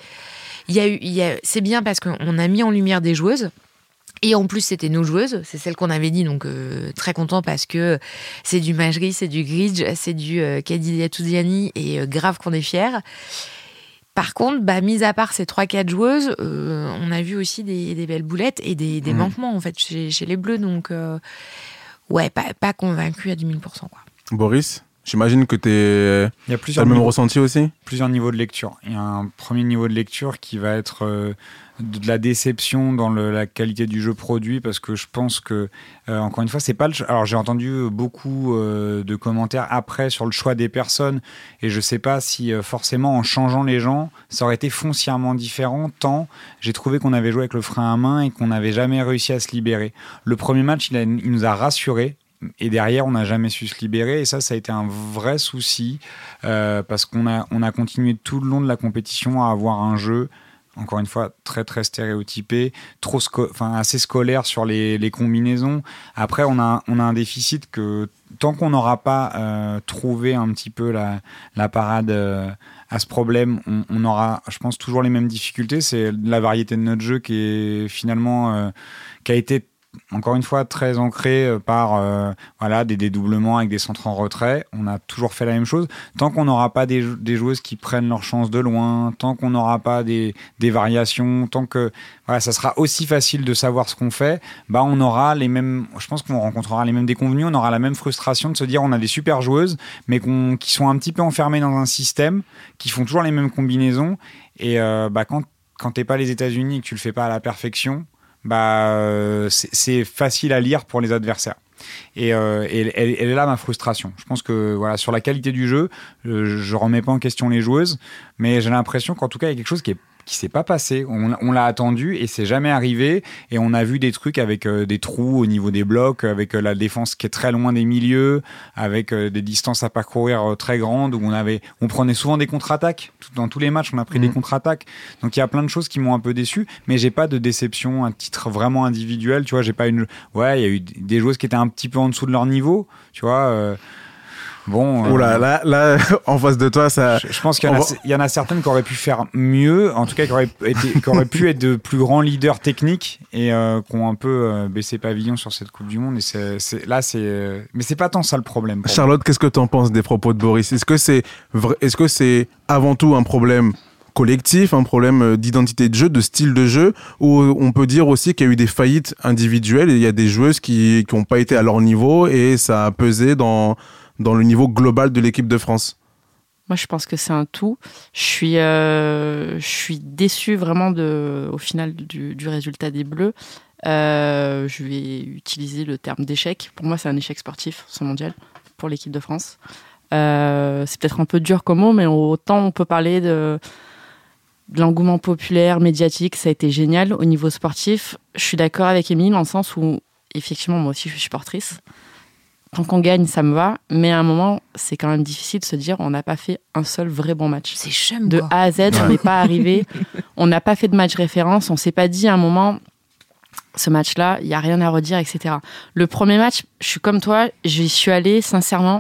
Il y a eu, il y a... C'est bien parce qu'on a mis en lumière des joueuses. Et en plus, c'était nos joueuses, c'est celles qu'on avait dit, donc euh, très content parce que c'est du Majri, c'est du Gridge, c'est du euh, Khadija Touziani et euh, grave qu'on est fiers. Par contre, bah, mis à part ces trois quatre joueuses, euh, on a vu aussi des, des belles boulettes et des, des mmh. manquements en fait chez, chez les Bleus, donc euh, ouais, pas, pas convaincu à dix mille pour cent quoi. Boris ? J'imagine que tu es. Il y a plusieurs le même niveaux, ressenti aussi. Plusieurs niveaux de lecture. Il y a un premier niveau de lecture qui va être euh, de la déception dans le, la qualité du jeu produit, parce que je pense que, euh, encore une fois, c'est pas le. Alors, j'ai entendu beaucoup euh, de commentaires après sur le choix des personnes, et je sais pas si euh, forcément en changeant les gens, ça aurait été foncièrement différent. Tant j'ai trouvé qu'on avait joué avec le frein à main et qu'on n'avait jamais réussi à se libérer. Le premier match, il, a, il nous a rassurés. Et derrière, on n'a jamais su se libérer. Et ça, ça a été un vrai souci euh, parce qu'on a, on a continué tout le long de la compétition à avoir un jeu, encore une fois, très, très stéréotypé, trop sco- enfin, assez scolaire sur les, les combinaisons. Après, on a, on a un déficit que tant qu'on n'aura pas euh, trouvé un petit peu la, la parade euh, à ce problème, on, on aura, je pense, toujours les mêmes difficultés. C'est la variété de notre jeu qui est finalement, euh, qui a été encore une fois très ancré par euh, voilà, des dédoublements avec des centres en retrait. On a toujours fait la même chose. Tant qu'on n'aura pas des, des joueuses qui prennent leur chance de loin, tant qu'on n'aura pas des, des variations, tant que voilà, ça sera aussi facile de savoir ce qu'on fait, bah on aura les mêmes, je pense qu'on rencontrera les mêmes déconvenus, on aura la même frustration de se dire on a des super joueuses, mais qu'on, qui sont un petit peu enfermées dans un système, qui font toujours les mêmes combinaisons. Et euh, bah, quand, quand t'es pas les États-Unis et que tu le fais pas à la perfection, bah, euh, c'est, c'est facile à lire pour les adversaires. Et, euh, et elle, elle est là ma frustration. Je pense que voilà, sur la qualité du jeu, euh, je ne remets pas en question les joueuses, mais j'ai l'impression qu'en tout cas, il y a quelque chose qui est qui s'est pas passé. On, on l'a attendu et c'est jamais arrivé. Et on a vu des trucs avec euh, des trous au niveau des blocs, avec euh, la défense qui est très loin des milieux, avec euh, des distances à parcourir euh, très grandes, où on avait, on prenait souvent des contre-attaques. Dans tous les matchs, on a pris mmh. des contre-attaques. Donc il y a plein de choses qui m'ont un peu déçu, mais j'ai pas de déception à titre vraiment individuel. Tu vois, j'ai pas une, ouais, il y a eu des joueuses qui étaient un petit peu en dessous de leur niveau. Tu vois. Euh, Bon, euh, Oula, là, là, en face de toi, ça. Je, je pense qu'il y en, a, va... il y en a certaines qui auraient pu faire mieux, en tout cas qui auraient, été, qui auraient pu être de plus grands leaders techniques et euh, qui ont un peu euh, baissé pavillon sur cette Coupe du Monde. Et c'est, c'est, là, c'est, euh, mais c'est pas tant ça le problème. Charlotte, moi. Qu'est-ce que tu en penses des propos de Boris ? Est-ce que c'est, vrai, est-ce que c'est avant tout un problème collectif, un problème d'identité de jeu, de style de jeu, où on peut dire aussi qu'il y a eu des faillites individuelles et il y a des joueuses qui n'ont pas été à leur niveau et ça a pesé dans, dans le niveau global de l'équipe de France? Moi, je pense que c'est un tout. Je suis, euh, je suis déçue vraiment de, au final du, du résultat des Bleus. Euh, je vais utiliser le terme d'échec. Pour moi, c'est un échec sportif, ce mondial, pour l'équipe de France. Euh, c'est peut-être un peu dur comme mot, mais autant on peut parler de... de l'engouement populaire, médiatique, ça a été génial. Au niveau sportif, je suis d'accord avec Émilie dans le sens où, effectivement, moi aussi, je suis supportrice. Tant qu'on gagne, ça me va. Mais à un moment, c'est quand même difficile de se dire on n'a pas fait un seul vrai bon match. C'est chum, De quoi. A à Z, on n'est pas arrivé. On n'a pas fait de match référence. On ne s'est pas dit à un moment... ce match-là, il n'y a rien à redire, et cetera. Le premier match, je suis comme toi, j'y suis allée sincèrement.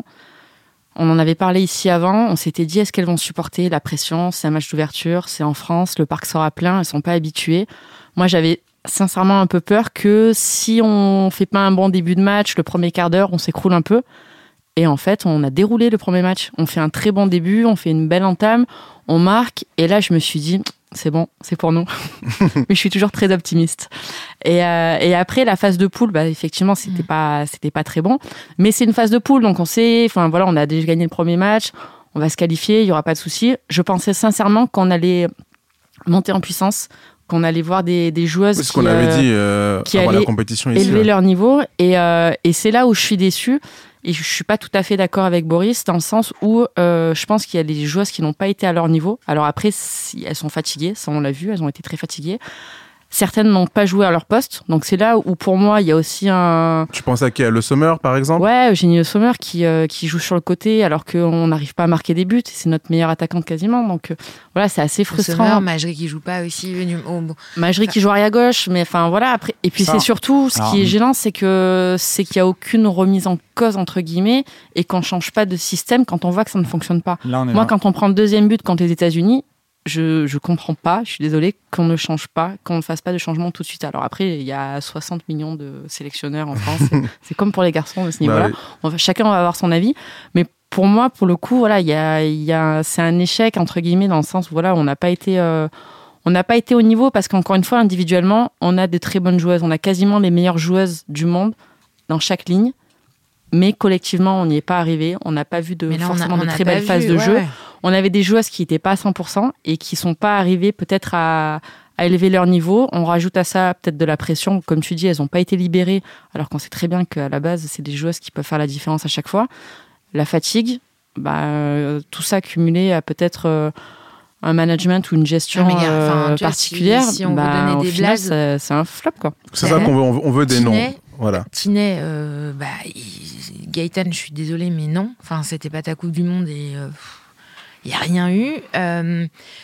On en avait parlé ici avant, on s'était dit est-ce qu'elles vont supporter la pression, c'est un match d'ouverture, c'est en France, le parc sera plein, elles ne sont pas habituées. Moi, j'avais sincèrement un peu peur que si on ne fait pas un bon début de match, le premier quart d'heure, on s'écroule un peu. Et en fait, on a déroulé le premier match. On fait un très bon début, on fait une belle entame, on marque. Et là, je me suis dit, c'est bon, c'est pour nous. Mais je suis toujours très optimiste. Et, euh, et après, la phase de poule, bah, effectivement, c'était mmh. pas, c'était pas très bon. Mais c'est une phase de poule, donc on sait, enfin voilà, on a déjà gagné le premier match, on va se qualifier, il n'y aura pas de souci. Je pensais sincèrement qu'on allait monter en puissance, qu'on allait voir des, des joueuses c'est ce qui, qu'on avait euh, dit euh, qui avant allaient la compétition ici, élever ouais. leur niveau. Et, euh, et c'est là où je suis déçue. Et je ne suis pas tout à fait d'accord avec Boris, dans le sens où euh, je pense qu'il y a des joueuses qui n'ont pas été à leur niveau. Alors après, si elles sont fatiguées, ça on l'a vu, elles ont été très fatiguées. Certaines n'ont pas joué à leur poste. Donc c'est là où pour moi, il y a aussi un... Tu penses à qui? À Le Sommer, par exemple? Ouais, Eugénie Le Sommer qui, euh, qui joue sur le côté alors qu'on n'arrive pas à marquer des buts. C'est notre meilleure attaquante quasiment. Donc euh, voilà, c'est assez frustrant. Le Sommer, Majerie qui joue pas aussi. Oh, bon. Majerie enfin... qui joue arrière gauche. Mais enfin voilà, après... Et puis ça, c'est surtout, ce alors, qui est gênant, c'est, que, c'est qu'il n'y a aucune remise en cause, entre guillemets, et qu'on ne change pas de système quand on voit que ça ne fonctionne pas. Moi, là. Quand on prend le deuxième but contre les États-Unis, Je je comprends pas, je suis désolée, qu'on ne change pas, qu'on ne fasse pas de changement tout de suite. Alors après, il y a soixante millions de sélectionneurs en France. c'est, c'est comme pour les garçons de ce niveau-là. Bah oui. On va, chacun va avoir son avis. Mais pour moi, pour le coup, voilà, il y a, il y a, c'est un échec, entre guillemets, dans le sens où voilà, on n'a pas été... Euh, on n'a pas été au niveau parce qu'encore une fois, individuellement, on a de très bonnes joueuses. On a quasiment les meilleures joueuses du monde dans chaque ligne. Mais collectivement, on n'y est pas arrivé. On n'a pas vu de, là, forcément on a, on de très belles vu, phases de ouais, jeu. Ouais. On avait des joueuses qui n'étaient pas à cent pour cent et qui ne sont pas arrivées peut-être à, à élever leur niveau. On rajoute à ça peut-être de la pression. Comme tu dis, elles n'ont pas été libérées, alors qu'on sait très bien qu'à la base, c'est des joueuses qui peuvent faire la différence à chaque fois. La fatigue, bah, euh, tout ça cumulé à peut-être euh, un management ou une gestion ah, gars, euh, particulière. Si, si on bah, veut donner des final, blagues, c'est, c'est un flop, quoi. C'est ça qu'on veut, on veut des Tinet, noms. Voilà. Tinet, euh, bah, il, Gaëtan, je suis désolée, mais non. Enfin, c'était pas ta Coupe du Monde et il euh, n'y a rien eu. Euh,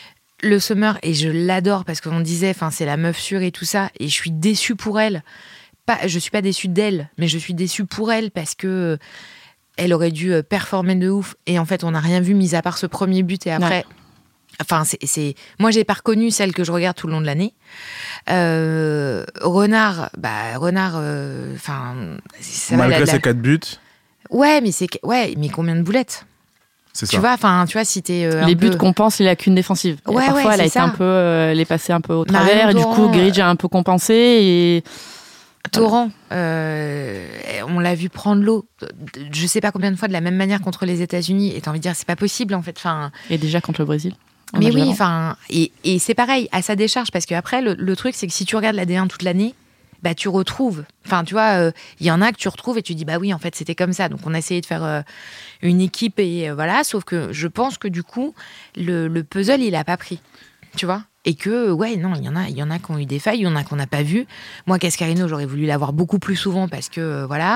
le Sommer, et je l'adore parce qu'on disait, enfin, c'est la meuf sûre et tout ça, et je suis déçue pour elle. Pas, je suis pas déçue d'elle, mais je suis déçue pour elle parce que elle aurait dû performer de ouf. Et en fait, on n'a rien vu, mis à part ce premier but et après. Ouais. Enfin, c'est, c'est... moi, j'ai pas reconnu celle que je regarde tout le long de l'année. Euh, Renard, bah, Renard, enfin, euh, malgré la, la... ses quatre buts. Ouais, mais c'est, ouais, mais combien de boulettes? C'est tu ça. vois, enfin, tu vois, si t'es euh, les un buts peu... compensent les lacunes défensives. Ouais, parfois, ouais, elle a été ça. un peu, euh, elle est passée un peu au travers, et du coup, Gridge a un peu compensé et. Torrent, euh, on l'a vu prendre l'eau, je sais pas combien de fois, de la même manière contre les États-Unis, et t'as envie de dire, c'est pas possible en fait. Enfin, et déjà contre le Brésil. Mais oui, enfin, et, et c'est pareil, à sa décharge, parce qu'après, le, le truc, c'est que si tu regardes la D un toute l'année, bah, tu retrouves. Enfin, tu vois, il euh, y en a que tu retrouves et tu dis, bah oui, en fait, c'était comme ça. Donc, on a essayé de faire euh, une équipe et euh, voilà, sauf que je pense que du coup, le, le puzzle, il a pas pris. Tu vois ? Et que, ouais, non, il y en a, il y en a qui ont eu des failles, il y en a qu'on n'a pas vu. Moi, Cascarino, j'aurais voulu l'avoir beaucoup plus souvent parce que, euh, voilà.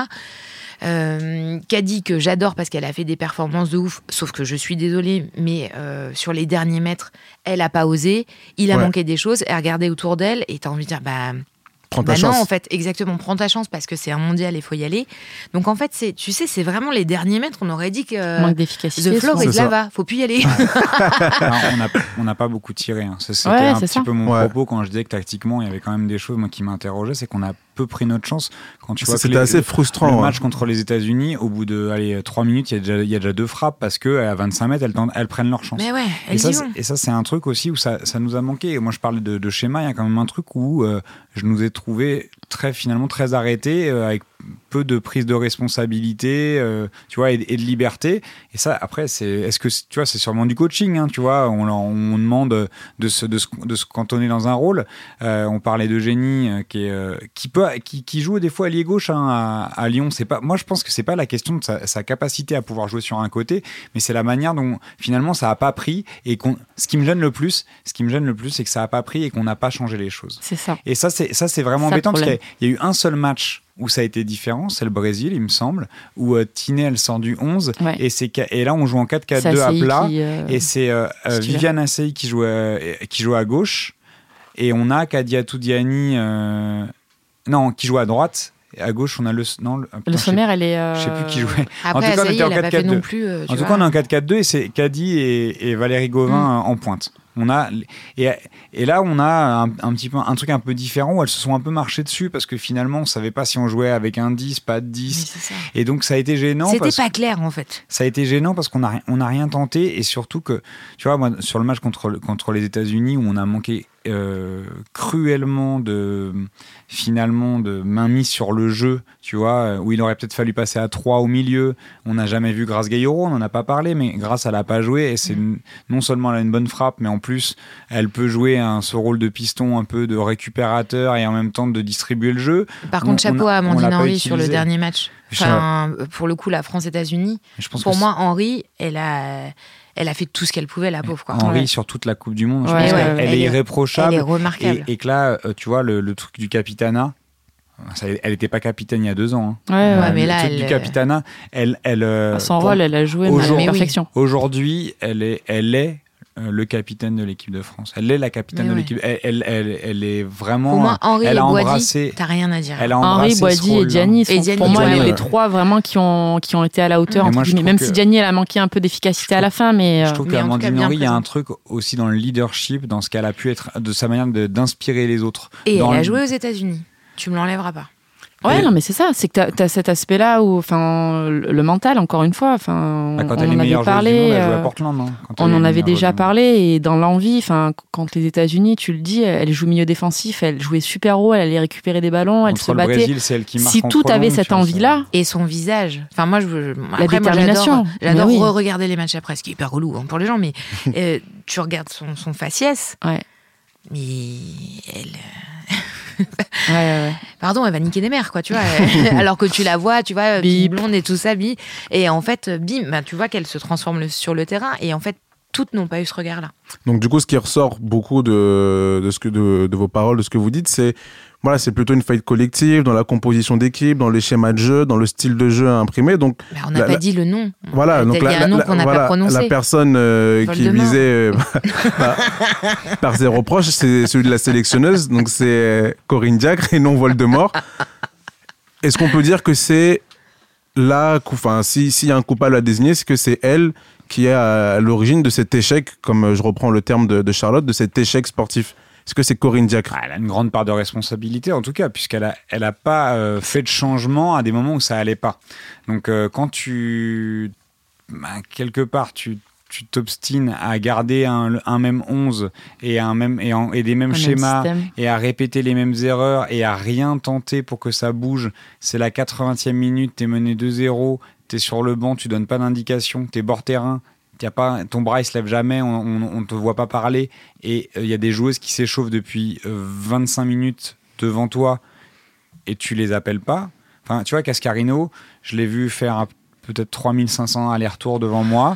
Euh, Caddy, que j'adore parce qu'elle a fait des performances de ouf, sauf que je suis désolée, mais euh, sur les derniers mètres, elle a pas osé. Il a ouais. manqué des choses. Elle regardait autour d'elle et t'as envie de dire, bah. Prends ta bah chance. Non, en fait, exactement, prends ta chance parce que c'est un mondial et il faut y aller. Donc en fait, c'est, tu sais, c'est vraiment les derniers mètres. On aurait dit que manque d'efficacité. The floor is lava, faut plus y aller. Alors, on n'a pas beaucoup tiré. Hein. Ça, c'était ouais, un petit ça. peu mon ouais. propos quand je disais que tactiquement, il y avait quand même des choses moi, qui m'interrogeaient. C'est qu'on a peu pris notre chance. Quand tu vois c'était les, assez frustrant. Le ouais. match contre les États-Unis, au bout de allez, trois minutes, il y, a déjà, il y a déjà deux frappes parce qu'à vingt-cinq mètres, elles, elles prennent leur chance. Mais ouais, elles et, ça, y vont. et ça, c'est un truc aussi où ça, ça nous a manqué. Et moi, je parlais de, de schéma. Il y a quand même un truc où euh, je nous ai trouvé très, finalement très arrêtés, euh, avec peu de prise de responsabilité, euh, tu vois, et, et de liberté. Et ça, après, c'est, est-ce que, tu vois, c'est sûrement du coaching, hein, tu vois. On, on demande de se, de se, de se cantonner dans un rôle. Euh, on parlait d'Eugénie, euh, qui, est, euh, qui peut, qui, qui joue des fois allié gauche hein, à, à Lyon. C'est pas, moi, je pense que c'est pas la question de sa, sa capacité à pouvoir jouer sur un côté, mais c'est la manière dont finalement ça a pas pris. Et qu'on, ce qui me gêne le plus, ce qui me gêne le plus, c'est que ça a pas pris et qu'on n'a pas changé les choses. C'est ça. Et ça, c'est, ça, c'est vraiment ça embêtant parce qu'il y a eu un seul match où ça a été différent, c'est le Brésil, il me semble, où euh, Tinet, elle sort du onze, ouais. et, c'est, et là, on joue en quatre quatre deux à plat, qui, euh, et c'est euh, euh, Viviane Assey qui joue, à, qui joue à gauche, et on a Kadiatou Diani, euh, non, qui jouait à droite. Et à gauche, on a le non le, le sommaire, elle est. Euh... Je sais plus qui jouait. Après, en tout cas, ça on y était est, en elle a pas fait quatre quatre deux. non plus. Euh, en tout vois. cas, on est en quatre quatre deux et c'est Caddy et, et Valérie Gauvin mm. en pointe. On a et, et là on a un, un petit peu un truc un peu différent où elles se sont un peu marchées dessus parce que finalement on savait pas si on jouait avec un dix, pas de dix. Et donc ça a été gênant. C'était parce pas clair en fait. Ça a été gênant parce qu'on a on a rien tenté et surtout que tu vois moi sur le match contre contre les États-Unis où on a manqué euh, cruellement de finalement de mainmise sur le jeu, tu vois, où il aurait peut-être fallu passer à trois au milieu. On n'a jamais vu Grace Gayoro, on n'en a pas parlé, mais Grace elle a pas joué et c'est mmh. non seulement elle a une bonne frappe, mais en plus elle peut jouer un, ce rôle de piston un peu de récupérateur et en même temps de distribuer le jeu. Par contre, on, chapeau on a, à Amandine Henry sur le dernier match. Enfin, pour le coup, la France-États-Unis. Pour moi, Henry, elle a, elle a fait tout ce qu'elle pouvait, la pauvre. Quoi. Henry, ouais. sur toute la Coupe du Monde, je ouais, pense ouais, qu'elle elle est est irréprochable. Elle est remarquable. Et, et que là, tu vois, le, le truc du capitana, ça, elle n'était pas capitaine il y a deux ans. Hein. Ouais, ouais, euh, mais le là, truc elle... du capitana, elle, elle. À son rôle, elle a joué à la perfection. Aujourd'hui, elle est, elle est le capitaine de l'équipe de France. Elle est la capitaine mais de ouais. l'équipe. Elle, elle, elle, elle est vraiment. Pour moi, Henry elle et a Boisdi, embrassé. T'as rien à dire. Elle a Henry, Boisdi et Gianni sont Gianni, pour moi ouais, les, ouais. les trois vraiment qui ont qui ont été à la hauteur. Entre guillemets. Même que... si Gianni elle a manqué un peu d'efficacité trouve, à la fin, mais. Je trouve qu'Amandine Henry, il y a un truc aussi dans le leadership, dans ce qu'elle a pu être, de sa manière de, d'inspirer les autres. Et dans elle le... a joué aux États-Unis. Tu me l'enlèveras pas. Ouais, et... non, mais c'est ça, c'est que t'as, t'as cet aspect-là où, enfin, le mental, encore une fois, enfin, bah, quand on elle en avait parlé, monde, elle euh, jouait à Portland, hein, on en avait déjà parlé, et dans l'envie, enfin, quand les États-Unis, tu le dis, elle joue milieu défensif, elle jouait super haut, elle allait récupérer des ballons, elle Contre se le battait. Brésil, c'est elle qui marque si tout avait longue, cette envie-là, et son visage, enfin moi, je, la après, détermination, moi, j'adore, j'adore oui. re-regarder les matchs après, ce qui est hyper relou hein, pour les gens, mais euh, tu regardes son, son faciès, ouais. mais elle. ouais, ouais. Pardon, elle va niquer des mères, quoi, tu vois. Alors que tu la vois, tu vois, blonde et tout ça, bi. Et en fait, bim, bah, tu vois qu'elle se transforme le, sur le terrain. Et en fait, toutes n'ont pas eu ce regard-là. Donc, du coup, ce qui ressort beaucoup de, de, ce que, de, de vos paroles, de ce que vous dites, c'est voilà, c'est plutôt une faillite collective dans la composition d'équipe, dans les schémas de jeu, dans le style de jeu imprimé. Donc, bah, on n'a pas la, dit le nom. Voilà, donc il y a la, un nom la, qu'on n'a voilà, pas prononcé. La personne euh, qui est visée euh, bah, par ses reproches, c'est celui de la sélectionneuse. Donc, c'est Corinne Diacre et non Voldemort. Est-ce qu'on peut dire que c'est là, enfin, s'il si y a un coupable à désigner, c'est que c'est elle qui est à l'origine de cet échec, comme je reprends le terme de, de Charlotte, de cet échec sportif? Est-ce que c'est Corinne Diacre? Elle a une grande part de responsabilité, en tout cas, puisqu'elle n'a elle a pas euh, fait de changement à des moments où ça n'allait pas. Donc, euh, quand tu... Bah, quelque part, tu, tu t'obstines à garder un, un même onze et, un même, et, en, et des mêmes un schémas même et à répéter les mêmes erreurs et à rien tenter pour que ça bouge, c'est la quatre-vingtième minute, t'es mené deux zéro, t'es sur le banc, tu donnes pas d'indication, t'es bord terrain, y a pas, ton bras il se lève jamais, on ne te voit pas parler et il euh, y a des joueuses qui s'échauffent depuis euh, vingt-cinq minutes devant toi et tu les appelles pas. Enfin, tu vois, Cascarino, je l'ai vu faire peut-être trois mille cinq cents allers-retours devant moi.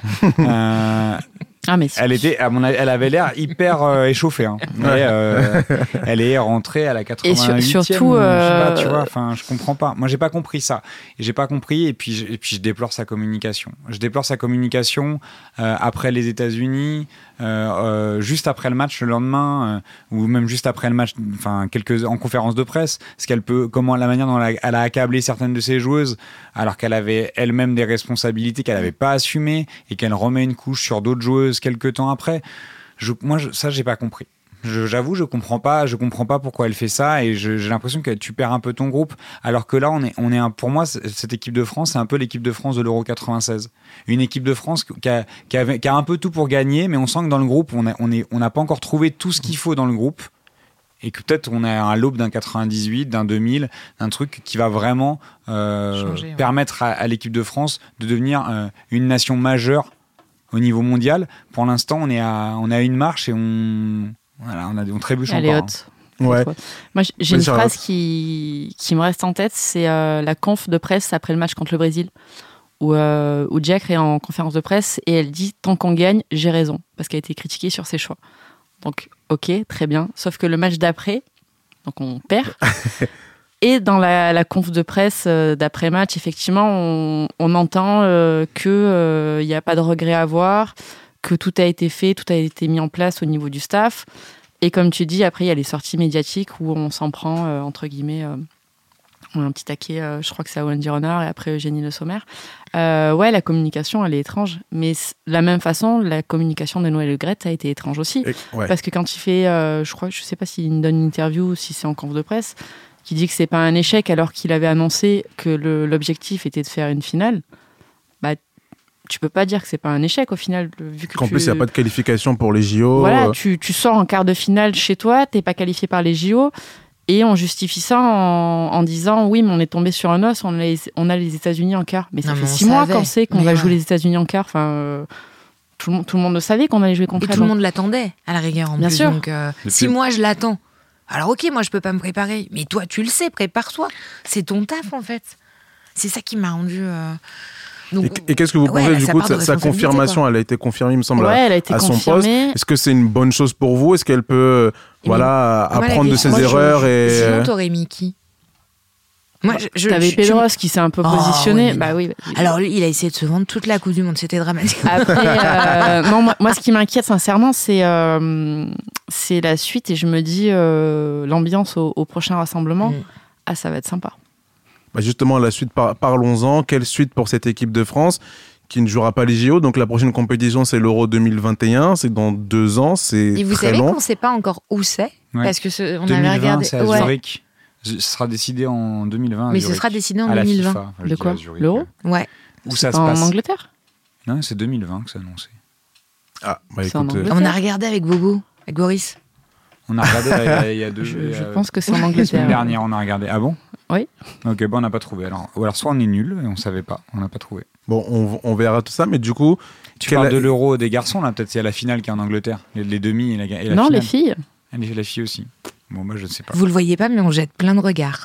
euh, Ah, mais elle, était, à mon avis, elle avait l'air hyper euh, échauffée. Hein. Mais, euh, elle est rentrée à la quatre-vingt-huitième. Et sur, surtout, euh... je sais pas, tu vois, enfin, je comprends pas. Moi, j'ai pas compris ça. Et j'ai pas compris. Et puis, je, et puis, je déplore sa communication. Je déplore sa communication euh, après les États-Unis, euh, euh, juste après le match le lendemain, euh, ou même juste après le match, enfin, quelques en conférence de presse. Ce qu'elle peut, comment la manière dont elle a, elle a accablé certaines de ses joueuses, alors qu'elle avait elle-même des responsabilités qu'elle avait pas assumées et qu'elle remet une couche sur d'autres joueuses quelques temps après. Je, moi, je, ça, j'ai pas compris. Je, j'avoue, je comprends pas. Je comprends pas pourquoi elle fait ça, et je, j'ai l'impression que tu perds un peu ton groupe. Alors que là, on est, on est un, pour moi, cette équipe de France, c'est un peu l'équipe de France de l'Euro quatre-vingt-seize. Une équipe de France qui a, qui a, qui a un peu tout pour gagner, mais on sent que dans le groupe, on a, on est, on n'a pas encore trouvé tout ce qu'il faut dans le groupe. Et que peut-être on est à l'aube d'un quatre-vingt-dix-huit, d'un deux mille, d'un truc qui va vraiment euh, Changer, ouais. permettre à, à l'équipe de France de devenir euh, une nation majeure au niveau mondial. Pour l'instant, on est à, on est à une marche et on, voilà, on, a, on trébuche Elle encore. Elle est haute. Hein. Ouais. Moi, j'ai une phrase qui, qui me reste en tête, c'est euh, la conf de presse après le match contre le Brésil, où, euh, où Jack est en conférence de presse et elle dit « Tant qu'on gagne, j'ai raison », parce qu'elle a été critiquée sur ses choix. Donc, ok, très bien. Sauf que le match d'après, donc on perd. Et dans la, la conf de presse euh, d'après-match, effectivement, on, on entend euh, qu'il n'y euh, a pas de regret à avoir, que tout a été fait, tout a été mis en place au niveau du staff. Et comme tu dis, après, il y a les sorties médiatiques où on s'en prend, euh, entre guillemets, euh, un petit taquet, euh, je crois que c'est à Wendy Renard et après Eugénie Le Sommer. Euh, ouais, la communication, elle est étrange. Mais de la même façon, la communication de Noël Le Graët a été étrange aussi. Et, ouais. Parce que quand il fait, euh, je crois, je sais pas s'il donne une interview ou si c'est en conf de presse, qui dit que c'est pas un échec alors qu'il avait annoncé que le, l'objectif était de faire une finale, bah, tu peux pas dire que c'est pas un échec au final. Vu que en tu... plus, il n'y a pas de qualification pour les J O. Voilà, euh... tu, tu sors en quart de finale chez toi, t'es pas qualifié par les J O. Et on justifie ça en, en disant oui, mais on est tombé sur un os, on a les, on a les États-Unis en quart. Mais ça non, fait mais six mois savait. qu'on sait qu'on mais va ouais. jouer les États-Unis en quart. Enfin, euh, tout, le monde, tout le monde le savait qu'on allait jouer contre Et elles. tout le monde l'attendait, à la rigueur, en Bien plus. sûr. Donc, euh, Depuis- si moi, je l'attends, alors ok, moi, je peux pas me préparer. Mais toi, tu le sais, prépare-toi. C'est ton taf, en fait. C'est ça qui m'a rendu... Euh... Donc, Et, et qu'est-ce que vous ouais, pensez là, du ça coup part de de sa, sa responsabilité, confirmation? quoi. Elle a été confirmée, il me semble, Ouais, à, elle a été à son poste. confirmée. Est-ce que c'est une bonne chose pour vous? Est-ce qu'elle peut Et voilà, mais, moi, la apprendre de question, ses moi, je- erreurs je- et... Sinon, t'aurais mis qui? Moi, je, je, T'avais je- Pedros qui s'est un peu Oh, positionné. ouais, mais bah non. oui. bah, Alors, lui, il a essayé de se vendre toute la Coupe du Monde. C'était dramatique. Après, euh, non, moi, moi, ce qui m'inquiète sincèrement, c'est euh, c'est la suite et je me dis euh, l'ambiance au, au prochain rassemblement. Mm. Ah, ça va être sympa. Bah justement, la suite, par- parlons-en. Quelle suite pour cette équipe de France qui ne jouera pas les J O? Donc la prochaine compétition, c'est l'Euro deux mille vingt et un. C'est dans deux ans. C'est Et vous très savez long. qu'on ne sait pas encore où c'est Ouais. parce que ce, on deux mille vingt, avait regardé. c'est à Ouais. Zurich. Ce sera décidé en deux mille vingt. à Mais ce Zurich. sera décidé en À la deux mille vingt. FIFA, enfin, je De dis quoi à Zurich, L'Euro ouais. Ouais. Où C'est ça se en passe Angleterre. Non, c'est deux mille vingt que c'est annoncé. Ah, bah C'est en écoute, euh, Angleterre. On a regardé avec Bobo, avec Boris. On a regardé là, il y a- il y a deux. Je, il y a- je pense que c'est en La semaine Angleterre. dernière, on a regardé. Ah bon? Oui. Ok, bon, on n'a pas trouvé. Alors, ou alors, soit on est nul et on savait pas, on n'a pas trouvé. bon, on, on verra tout ça. Mais du coup, Tu quelle- parles de l'Euro des garçons, là? Peut-être c'est à la finale qui est en Angleterre. Les, les demi et la, et la Non, finale. les filles. Et les, la fille aussi. Bon, moi, je ne sais pas. Vous le voyez pas, mais on jette plein de regards.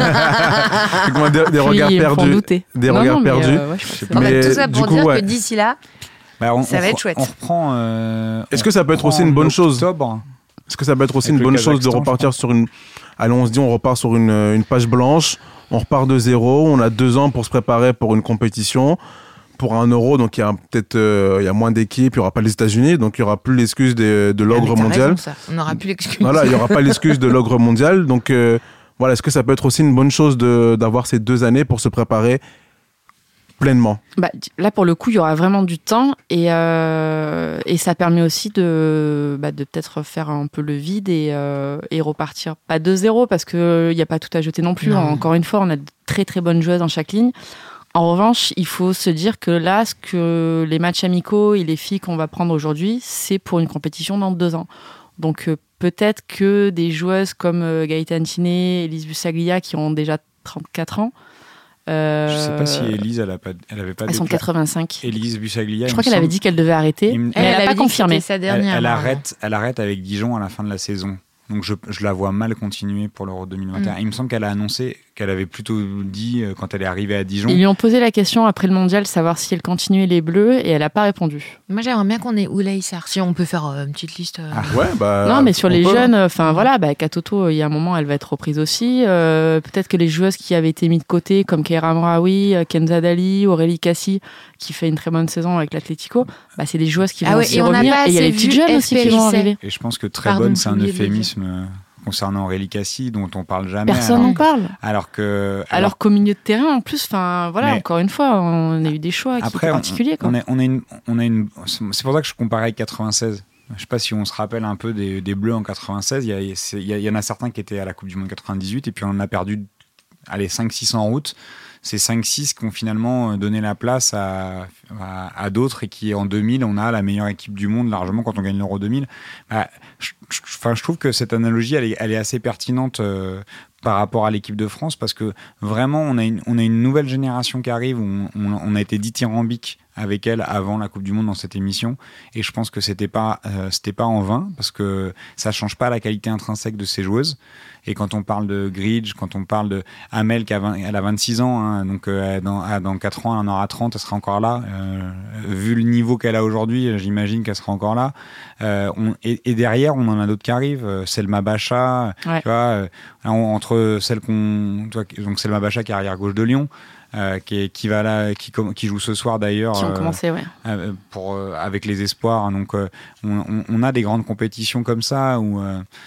c'est comment des, des Puis, regards ils me font perdus. douter. Des Non, regards non, mais, perdus. euh, ouais, je crois que c'est En Mais fait, tout ça du pour coup, dire ouais. que d'ici là, Bah, on, Ça on va être repre- chouette. On reprend. euh, Est-ce on que ça peut être reprend aussi une en bonne chose? octobre. Est-ce que ça peut être aussi Avec une le bonne chose de Kazakhstan, je repartir sur une... Allez, on se dit, on repart sur une, une page blanche, on repart de zéro, on a deux ans pour se préparer pour une compétition, pour un euro, donc il y a peut-être euh, il y a moins d'équipes, il n'y aura pas les États-Unis, donc il n'y aura plus l'excuse de, de Ah, mais l'ogre t'as mondial. raison, ça. On n'aura plus l'excuse. Voilà, il n'y aura pas l'excuse de l'ogre mondial, donc euh, voilà, est-ce que ça peut être aussi une bonne chose de- d'avoir ces deux années pour se préparer pleinement? Bah, là, pour le coup, il y aura vraiment du temps et, euh, et ça permet aussi de, bah, de peut-être faire un peu le vide et, euh, et repartir. Pas de zéro parce qu'il n'y a pas tout à jeter non plus. Non. Encore une fois, on a de très très bonnes joueuses dans chaque ligne. En revanche, il faut se dire que là, ce que les matchs amicaux et les filles qu'on va prendre aujourd'hui, c'est pour une compétition dans deux ans. Donc euh, peut-être que des joueuses comme euh, Gaëtan Tiné, Elise Busaglia, qui ont déjà trente-quatre ans, euh, Je sais pas si Elise, elle, a pas, elle avait pas elles de sont pla- quatre-vingt-cinq. Elise Busaglia. Je il crois me qu'elle avait semble- dit qu'elle devait arrêter, il me- mais elle n'a avait pas dit que confirmé. c'était sa Elle, dernière. elle hein. arrête, elle arrête avec Dijon à la fin de la saison. Donc je, je la vois mal continuer pour l'Euro deux mille vingt et un. Mm. Il me semble qu'elle a annoncé qu'elle avait plutôt dit euh, quand elle est arrivée à Dijon. Ils lui ont posé la question après le mondial, savoir si elle continuait les Bleus, et elle n'a pas répondu. Moi, j'aimerais bien qu'on ait Oulay Sarr. Si on peut faire euh, une petite liste. euh, Ah. Ouais, bah. non, mais sur on les peut. jeunes, enfin voilà, bah, Katoto, il y a un moment, elle va être reprise aussi. Euh, Peut-être que les joueuses qui avaient été mises de côté, comme Keira Mraoui, euh, Kenza Dali, Aurélie Cassi, qui fait une très bonne saison avec l'Atlético, bah, c'est des joueuses qui vont Ah ouais, aussi et on n'a revenir. pas Et il y a assez les petites vu jeunes aussi qui vont F P L C. arriver. Et je pense que très Pardon, bonne, c'est un j'ai oublié de le euphémisme euh, concernant Aurélie Cassi dont on parle jamais. Personne alors, n'en parle. alors que. Alors qu'au milieu de terrain, en plus, enfin voilà, Mais- encore une fois, on a eu des choix qui Après, étaient on, particuliers. Quoi. on, a, on, a une, on a une. C'est pour ça que je comparais avec quatre-vingt-seize. Je sais pas si on se rappelle un peu des, des Bleus en quatre-vingt-seize. Il y, a, c'est- il y a- il y en a certains qui étaient à la Coupe du Monde quatre-vingt-dix-huit et puis on en a perdu allez, cinq six en route. C'est cinq six qui ont finalement donné la place à, à, à d'autres et qui, en deux mille, on a la meilleure équipe du monde largement quand on gagne l'Euro deux mille. Bah, je, je, enfin, je trouve que cette analogie, elle est, elle est assez pertinente euh, par rapport à l'équipe de France parce que vraiment, on a une, on a une nouvelle génération qui arrive. On, on, on a été dithyrambique avec elle avant la Coupe du Monde dans cette émission et je pense que c'était pas, euh, c'était pas en vain parce que ça change pas la qualité intrinsèque de ces joueuses. Et quand on parle de Gridge, quand on parle de Amel qui a vingt, elle a vingt-six ans, hein, donc euh, dans, ah, dans quatre ans, elle en aura trente, elle sera encore là. Euh, vu le niveau qu'elle a aujourd'hui, j'imagine qu'elle sera encore là. Euh, on, et, et derrière, on en a d'autres qui arrivent. Euh, Selma Bacha, Ouais. tu vois, euh, entre celles qu'on, tu vois, donc Selma Bacha qui est arrière gauche de Lyon. Euh, qui, est, qui va là, qui, qui joue ce soir d'ailleurs. Qui ont euh, commencé, ouais. euh, pour, euh, avec les espoirs. Donc, euh, on, on, on a des grandes compétitions comme ça où, euh,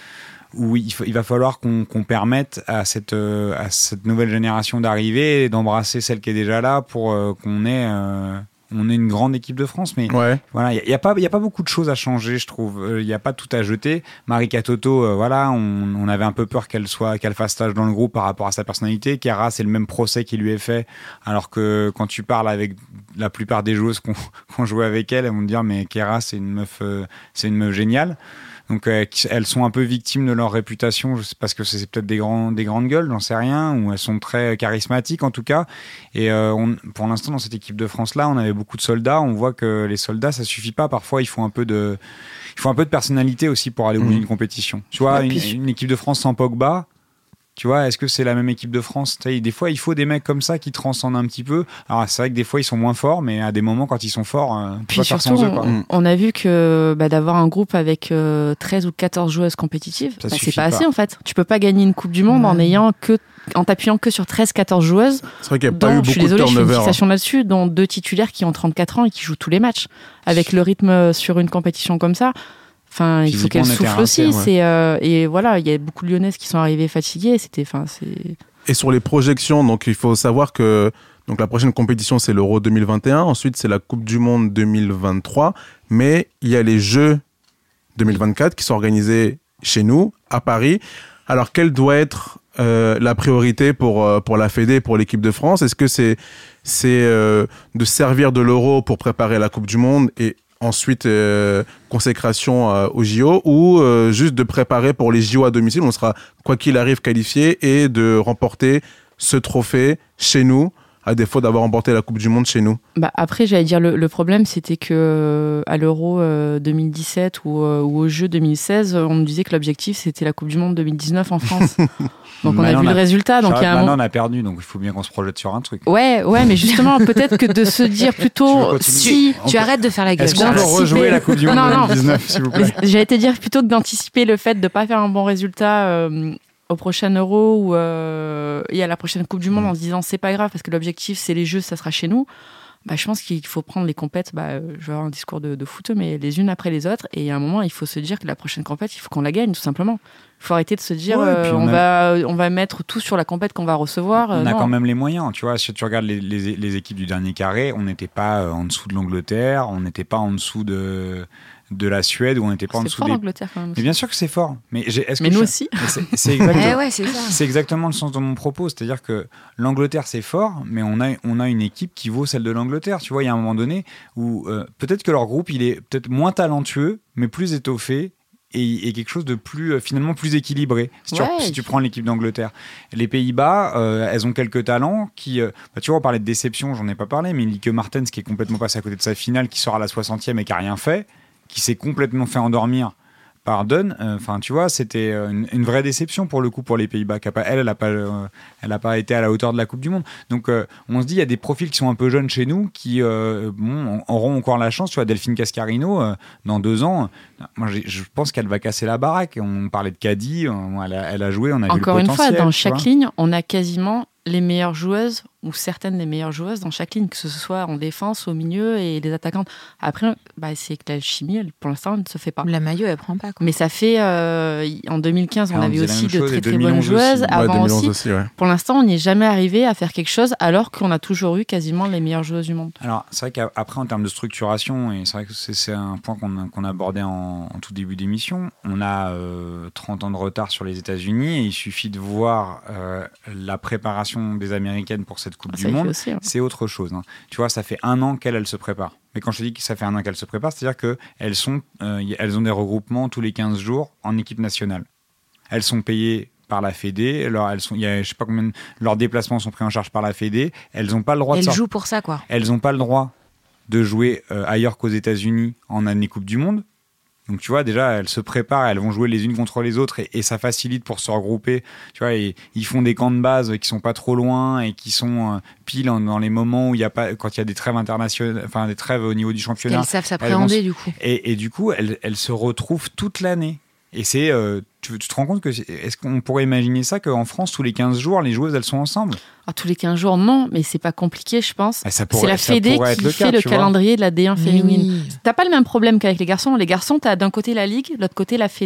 où il, f- il va falloir qu'on, qu'on permette à cette, euh, à cette nouvelle génération d'arriver et d'embrasser celle qui est déjà là pour euh, qu'on ait, euh, on ait une grande équipe de France. Mais Ouais. voilà, il n'y a, y a, pas- y a pas beaucoup de choses à changer, je trouve. Il n'y a pas tout à jeter. Marika Toto, euh, voilà, on, on avait un peu peur qu'elle soit, qu'elle fasse tâche dans le groupe par rapport à sa personnalité. Chiara, c'est le même procès qui lui est fait. Alors que quand tu parles avec la plupart des joueuses qu'on, qu'on jouait avec elle, elles vont te dire, mais Chiara, c'est une meuf, euh, c'est une meuf géniale. Donc euh, elles sont un peu victimes de leur réputation, je sais, parce que c'est peut-être des, grands, des grandes gueules, j'en sais rien, ou elles sont très charismatiques en tout cas. Et euh, on, pour l'instant, dans cette équipe de France-là, on avait beaucoup de soldats. On voit que les soldats, ça suffit pas. Parfois, il faut un peu de, il faut un peu de personnalité aussi pour aller au bout Mmh. d'une compétition. Tu vois, Ouais, une, puis- une équipe de France sans Pogba, tu vois, est-ce que c'est la même équipe de France? Tu sais, des fois, il faut des mecs comme ça qui transcendent un petit peu. Alors, c'est vrai que des fois, ils sont moins forts, mais à des moments, quand ils sont forts, euh, tu Puis peux faire surtout, sans eux, quoi. on, on a vu que bah, d'avoir un groupe avec euh, treize ou quatorze joueuses compétitives, Ça bah, c'est suffit pas, pas. assez en fait. Tu peux pas gagner une Coupe du Monde en Ouais. ayant que en t'appuyant que sur treize quatorze joueuses, C'est vrai qu'il n'y a pas eu dont, je suis beaucoup de désolée, je fais une turnover. hein. fixation là-dessus, dont deux titulaires qui ont trente-quatre ans et qui jouent tous les matchs. Avec le rythme sur une compétition comme ça, enfin, il faut Physiquement, qu'elles on était soufflent rincés, aussi. ouais. C'est, euh, et voilà, il y a beaucoup de Lyonnaises qui sont arrivées fatiguées. C'était, enfin, c'est... Et sur les projections, donc il faut savoir que donc la prochaine compétition c'est l'Euro deux mille vingt et un, ensuite c'est la Coupe du Monde deux mille vingt-trois, mais il y a les Jeux deux mille vingt-quatre qui sont organisés chez nous, à Paris. Alors quelle doit être euh, la priorité pour, euh, pour la Fédé, pour l'équipe de France? Est-ce que c'est, c'est euh, de servir de l'Euro pour préparer la Coupe du Monde et ensuite euh, consécration euh, aux J O, ou euh, juste de préparer pour les J O à domicile, on sera quoi qu'il arrive qualifié, et de remporter ce trophée chez nous, à défaut d'avoir remporté la Coupe du Monde chez nous? Bah après, j'allais dire, le, le problème, c'était que euh, à l'Euro euh, deux mille dix-sept ou, euh, ou aux Jeux deux mille seize, on nous disait que l'objectif, c'était la Coupe du Monde deux mille dix-neuf en France. Donc on a Maintenant, vu on a- le résultat. Donc il y a un Maintenant, moment... on a perdu, donc il faut bien qu'on se projette sur un truc. Ouais, ouais, mais justement, peut-être que de se dire Tu veux plutôt continuer si... On Tu peut- arrêtes de faire la gueule. Est-ce qu'on peut D'anticiper. rejouer la Coupe du Monde Non, non. deux mille dix-neuf, s'il vous plaît? Mais J'allais te dire plutôt que d'anticiper le fait de ne pas faire un bon résultat euh, au prochain Euro ou euh, et à la prochaine Coupe du Monde en se disant c'est pas grave parce que l'objectif c'est les Jeux, ça sera chez nous. Bah, je pense qu'il faut prendre les compètes, bah, euh, je vais avoir un discours de, de footeux, mais les unes après les autres. Et à un moment, il faut se dire que la prochaine compète, il faut qu'on la gagne, tout simplement. Il faut arrêter de se dire Ouais, euh, puis on, on a- va, on va mettre tout sur la compète qu'on va recevoir. On euh, a non. quand même les moyens, tu vois. Si tu regardes les, les, les équipes du dernier carré, on n'était pas euh, en dessous de l'Angleterre, on n'était pas en dessous de, de la Suède, ou on n'était pas en C'est dessous fort des. l'Angleterre quand même. Mais bien sûr que c'est fort. Mais, j'ai- est-ce que Mais nous je- aussi. Mais c'est, c'est exactement. Eh ouais, c'est ça. C'est exactement le sens de mon propos, c'est-à-dire que l'Angleterre c'est fort, mais on a, on a une équipe qui vaut celle de l'Angleterre. Tu vois, il y a un moment donné où euh, peut-être que leur groupe il est peut-être moins talentueux, mais plus étoffé et, et quelque chose de plus euh, finalement plus équilibré. Si, tu, Ouais, si et tu puis- prends l'équipe d'Angleterre, les Pays-Bas, euh, elles ont quelques talents qui, euh, bah, tu vois, on parlait de déception, j'en ai pas parlé, mais Lieke Martens qui est complètement passé à côté de sa finale, qui sort à la soixantième et qui a rien fait, qui s'est complètement fait endormir par Dunn. Enfin, tu vois, c'était euh, une, une vraie déception pour le coup pour les Pays-Bas. Qui a pas- Elle, elle n'a pas, euh, elle a pas été à la hauteur de la Coupe du Monde. Donc, euh, on se dit, il y a des profils qui sont un peu jeunes chez nous qui euh, bon, auront encore la chance. Tu vois, Delphine Cascarino, euh, dans deux ans, euh, moi, j'ai- je pense qu'elle va casser la baraque. On parlait de Caddy, euh, elle, a, elle a joué, on a Encore vu le une fois, potentiel. dans tu chaque vois. ligne, on a quasiment les meilleures joueuses ou certaines des meilleures joueuses dans chaque ligne, que ce soit en défense, au milieu et les attaquantes. Après, bah, c'est que la chimie, elle, pour l'instant, elle ne se fait pas. La maillot, elle prend pas. Quoi. Mais ça fait, euh, en deux mille quinze, on Ah, on avait disait la aussi même de chose, très et très deux mille bonnes onze joueuses. aussi. Ouais, Avant deux mille onze aussi, aussi, ouais. pour l'instant, on n'y est jamais arrivé à faire quelque chose alors qu'on a toujours eu quasiment les meilleures joueuses du monde. Alors, c'est vrai qu'après, en termes de structuration, et c'est vrai que c'est, c'est un point qu'on a, qu'on a abordé en, en tout début d'émission, on a euh, trente ans de retard sur les États-Unis et il suffit de voir euh, la préparation des Américaines pour cette Coupe Ça du y fait Monde. aussi, hein. C'est autre chose. Hein. Tu vois, ça fait un an qu'elles elles se préparent. Mais quand je te dis que ça fait un an qu'elles se préparent, c'est-à-dire qu'elles sont, euh, y- elles ont des regroupements tous les quinze jours en équipe nationale. Elles sont payées par la Fédé. Alors, elles sont, il y a, je sais pas combien, de- leurs déplacements sont pris en charge par la Fédé. Elles n'ont pas le droit de Elle sortir. joue pour ça, quoi. Elles n'ont pas le droit de jouer euh, ailleurs qu'aux États-Unis en année Coupe du Monde. Donc, tu vois, déjà, elles se préparent, elles vont jouer les unes contre les autres et, et ça facilite pour se regrouper. Tu vois, et, ils font des camps de base qui sont pas trop loin et qui sont euh, pile en- dans les moments où il y a pas, quand il y a des trêves internationales, enfin des trêves au niveau du championnat. Elles savent s'appréhender, Elles vont du coup. Et, et du coup, elles, elles se retrouvent toute l'année. Et c'est, euh, tu, tu te rends compte que, c'est- est-ce qu'on pourrait imaginer ça qu'en France, tous les quinze jours, les joueuses, elles sont ensemble? Alors, tous les quinze jours, non, mais c'est pas compliqué, je pense. Ah, ça C'est pourrait- la ça Fédé pourrait être qui le fait cas, le tu vois. calendrier de la D un Mais féminine. oui. T'as pas le même problème qu'avec les garçons. Les garçons, t'as d'un côté la Ligue, de l'autre côté la Fédé.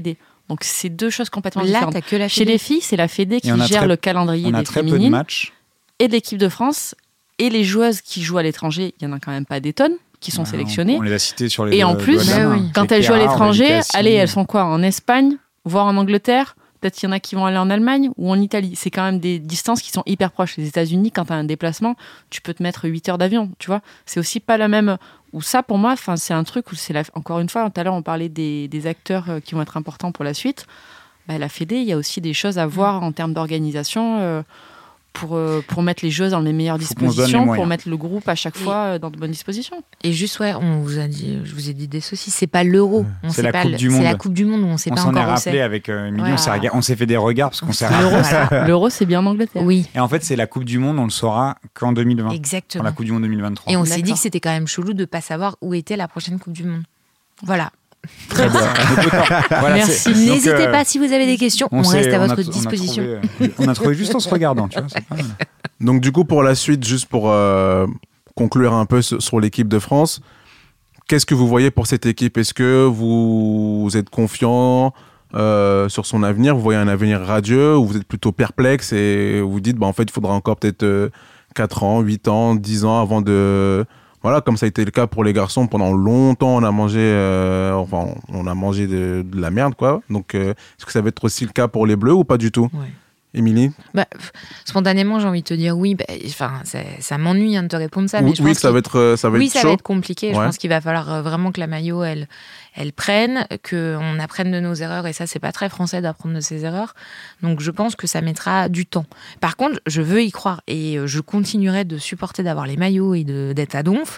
Donc c'est deux choses complètement Là, différentes. t'as que la Chez Fédé. les filles, c'est la Fédé qui Et on a gère très- le calendrier On a des très peu de féminines matchs. et de l'équipe de France. Et les joueuses qui jouent à l'étranger, il y en a quand même pas des tonnes qui sont Ouais, sélectionnées. On, on les a cités sur les Et doigts- en plus, doigts de la bah main. oui. Quand C'est elles jouent à Clara, l'étranger, Aurélie Cassis. allez, elles sont quoi? En Espagne, voire en Angleterre? Peut-être qu'il y en a qui vont aller en Allemagne ou en Italie. C'est quand même des distances qui sont hyper proches. Les États-Unis, quand tu as un déplacement, tu peux te mettre huit heures d'avion, tu vois. C'est aussi pas la même. Ou ça, pour moi, c'est un truc où c'est la... encore une fois, tout à l'heure, on parlait des, des acteurs euh, qui vont être importants pour la suite. Bah, la Fédé, il y a aussi des choses à voir en termes d'organisation. Euh, pour, euh, pour mettre les joueuses dans les meilleures Faut qu'on se donne les dispositions, pour moyens. mettre le groupe à chaque Et- fois euh, dans de bonnes dispositions. Et juste, ouais, on vous a dit, je vous ai dit des saucisses, c'est pas l'euro. On C'est sait la pas Coupe le- du C'est Monde. la Coupe du Monde où on sait On pas s'en est encore où rappelé c'est. avec euh, Émilie, Ouais. on s'est rega- on s'est fait des regards parce qu'on s'est L'euro, rappelé. c'est- l'euro, c'est bien en Angleterre. Oui, Et en fait, c'est la Coupe du Monde, on le saura qu'en deux mille vingt, pour exactement. la Coupe du Monde deux mille vingt-trois. Et on s'est dit D'accord. que c'était quand même chelou de pas savoir où était la prochaine Coupe du Monde. Voilà. Très bien. Donc, autant- voilà, Merci. c'est- donc, N'hésitez euh, pas si vous avez des questions, on, s'est- reste à on a- votre on a disposition. trouvé, euh, On a trouvé juste en se regardant, tu vois. C'est pas mal. Donc du coup, pour la suite, juste pour euh, conclure un peu sur, sur l'équipe de France, qu'est-ce que vous voyez pour cette équipe? Est-ce que vous, vous êtes confiant euh, sur son avenir? Vous voyez un avenir radieux ou vous êtes plutôt perplexe et vous dites, bah, en fait, il faudra encore peut-être euh, quatre ans, huit ans, dix ans avant de... Voilà, comme ça a été le cas pour les garçons, pendant longtemps, on a mangé, euh, enfin, on a mangé de, de la merde, quoi. Donc, euh, est-ce que ça va être aussi le cas pour les Bleus ou pas du tout? Ouais. Émilie? Bah, pff, spontanément, j'ai envie de te dire oui. Bah, enfin, ça, ça m'ennuie hein, de te répondre ça, mais Oui, je oui, pense que ça qu'il- va être, euh, ça va oui, être ça chaud. va être compliqué. Je Ouais. pense qu'il va falloir euh, vraiment que la maillot, elle, elle prenne, qu'on apprenne de nos erreurs. Et ça, c'est pas très français d'apprendre de ses erreurs. Donc, je pense que ça mettra du temps. Par contre, je veux y croire et euh, je continuerai de supporter d'avoir les maillots et de- d'être à donf.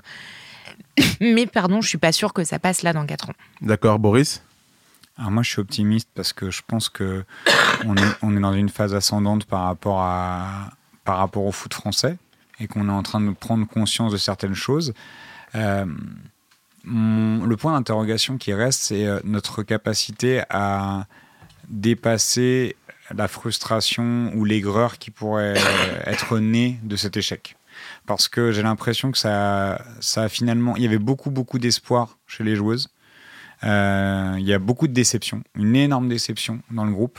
Mais pardon, je suis pas sûre que ça passe là dans quatre ans. D'accord, Boris? Alors moi, je suis optimiste parce que je pense que on est, on est dans une phase ascendante par rapport à par rapport au foot français et qu'on est en train de prendre conscience de certaines choses. Euh, mon- le point d'interrogation qui reste, c'est euh, notre capacité à dépasser la frustration ou l'aigreur qui pourrait être née de cet échec. Parce que j'ai l'impression que ça, ça a finalement... Il y avait beaucoup, beaucoup d'espoir chez les joueuses. Euh, il y a beaucoup de déception, une énorme déception dans le groupe.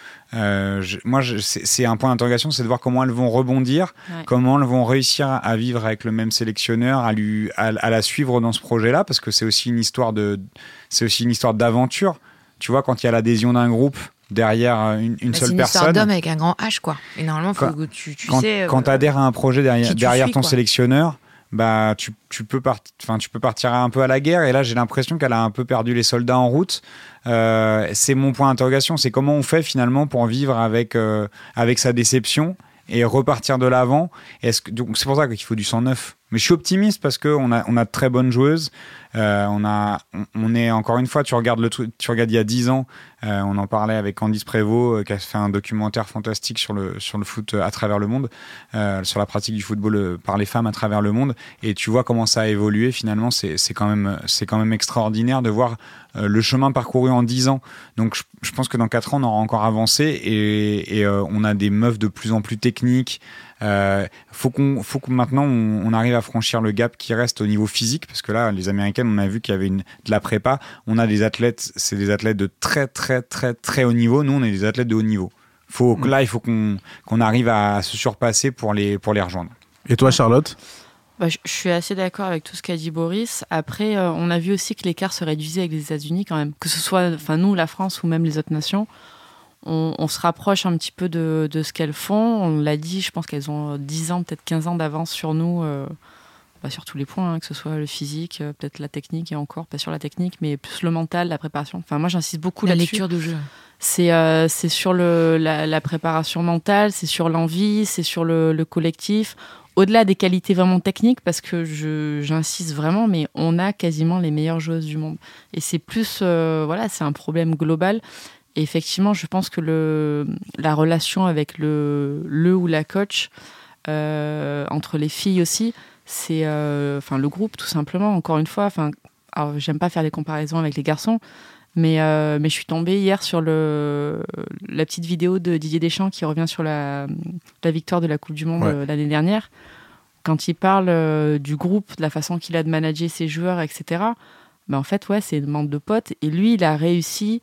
Euh, je, moi, je, c'est, c'est un point d'interrogation, c'est de voir comment elles vont rebondir, Ouais. comment elles vont réussir à vivre avec le même sélectionneur, à, lui, à, à la suivre dans ce projet-là, parce que c'est aussi une histoire de, c'est aussi une histoire d'aventure. Tu vois, quand il y a l'adhésion d'un groupe derrière une, une Bah, seule c'est une histoire personne, d'homme avec un grand H, quoi. Et normalement, faut Quand- que tu, tu quand, sais. euh, quand tu adhères à un projet derrière, qui tu derrière suis, ton quoi. sélectionneur, bah, tu, tu, peux part, tu peux partir un peu à la guerre. Et là, j'ai l'impression qu'elle a un peu perdu les soldats en route. Euh, c'est mon point d'interrogation. C'est comment on fait finalement pour vivre avec, euh, avec sa déception et repartir de l'avant. Est-ce que, donc, c'est pour ça qu'il faut du sang neuf. Mais je suis optimiste parce qu'on a, on a de très bonnes joueuses. Euh, on, a, on, on est, encore une fois, tu regardes, le truc, tu regardes il y a dix ans, euh, on en parlait avec Candice Prévost, euh, qui a fait un documentaire fantastique sur le, sur le foot à travers le monde, euh, sur la pratique du football euh, par les femmes à travers le monde. Et tu vois comment ça a évolué. Finalement, c'est, c'est, quand, même, c'est quand même extraordinaire de voir euh, le chemin parcouru en dix ans. Donc, je, je pense que dans quatre ans, on aura encore avancé et, et euh, on a des meufs de plus en plus techniques. Euh, faut qu'on, faut que maintenant on, on arrive à franchir le gap qui reste au niveau physique, parce que là, les Américaines, on a vu qu'il y avait une, de la prépa. On a des athlètes, c'est des athlètes de très très très très haut niveau. Nous, on est des athlètes de haut niveau. Faut, Mmh. Là, il faut qu'on, qu'on arrive à se surpasser pour les, pour les rejoindre. Et toi, Charlotte? Bah, je, je suis assez d'accord avec tout ce qu'a dit Boris. Après, euh, on a vu aussi que l'écart se réduisait avec les États-Unis quand même. Que ce soit enfin, nous, la France ou même les autres nations. On, on se rapproche un petit peu de, de ce qu'elles font. On l'a dit, je pense qu'elles ont dix ans, peut-être quinze ans d'avance sur nous, euh, bah, sur tous les points, hein, que ce soit le physique, euh, peut-être la technique et encore, pas sur la technique, mais plus le mental, la préparation. Enfin, moi, j'insiste beaucoup la là-dessus. lecture de jeu. C'est, euh, c'est sur le, la, la préparation mentale, c'est sur l'envie, c'est sur le, le collectif. Au-delà des qualités vraiment techniques, parce que je, j'insiste vraiment, mais on a quasiment les meilleures joueuses du monde. Et c'est plus, euh, voilà, c'est un problème global. Et effectivement, je pense que le, la relation avec le, le ou la coach, euh, entre les filles aussi, c'est euh, enfin, le groupe tout simplement, encore une fois. Enfin, alors, j'aime pas faire des comparaisons avec les garçons, mais, euh, mais je suis tombée hier sur le, la petite vidéo de Didier Deschamps qui revient sur la, la victoire de la Coupe du Monde Ouais. euh, l'année dernière. Quand il parle euh, du groupe, de la façon qu'il a de manager ses joueurs, et cetera, ben en fait, ouais, c'est une bande de potes. Et lui, il a réussi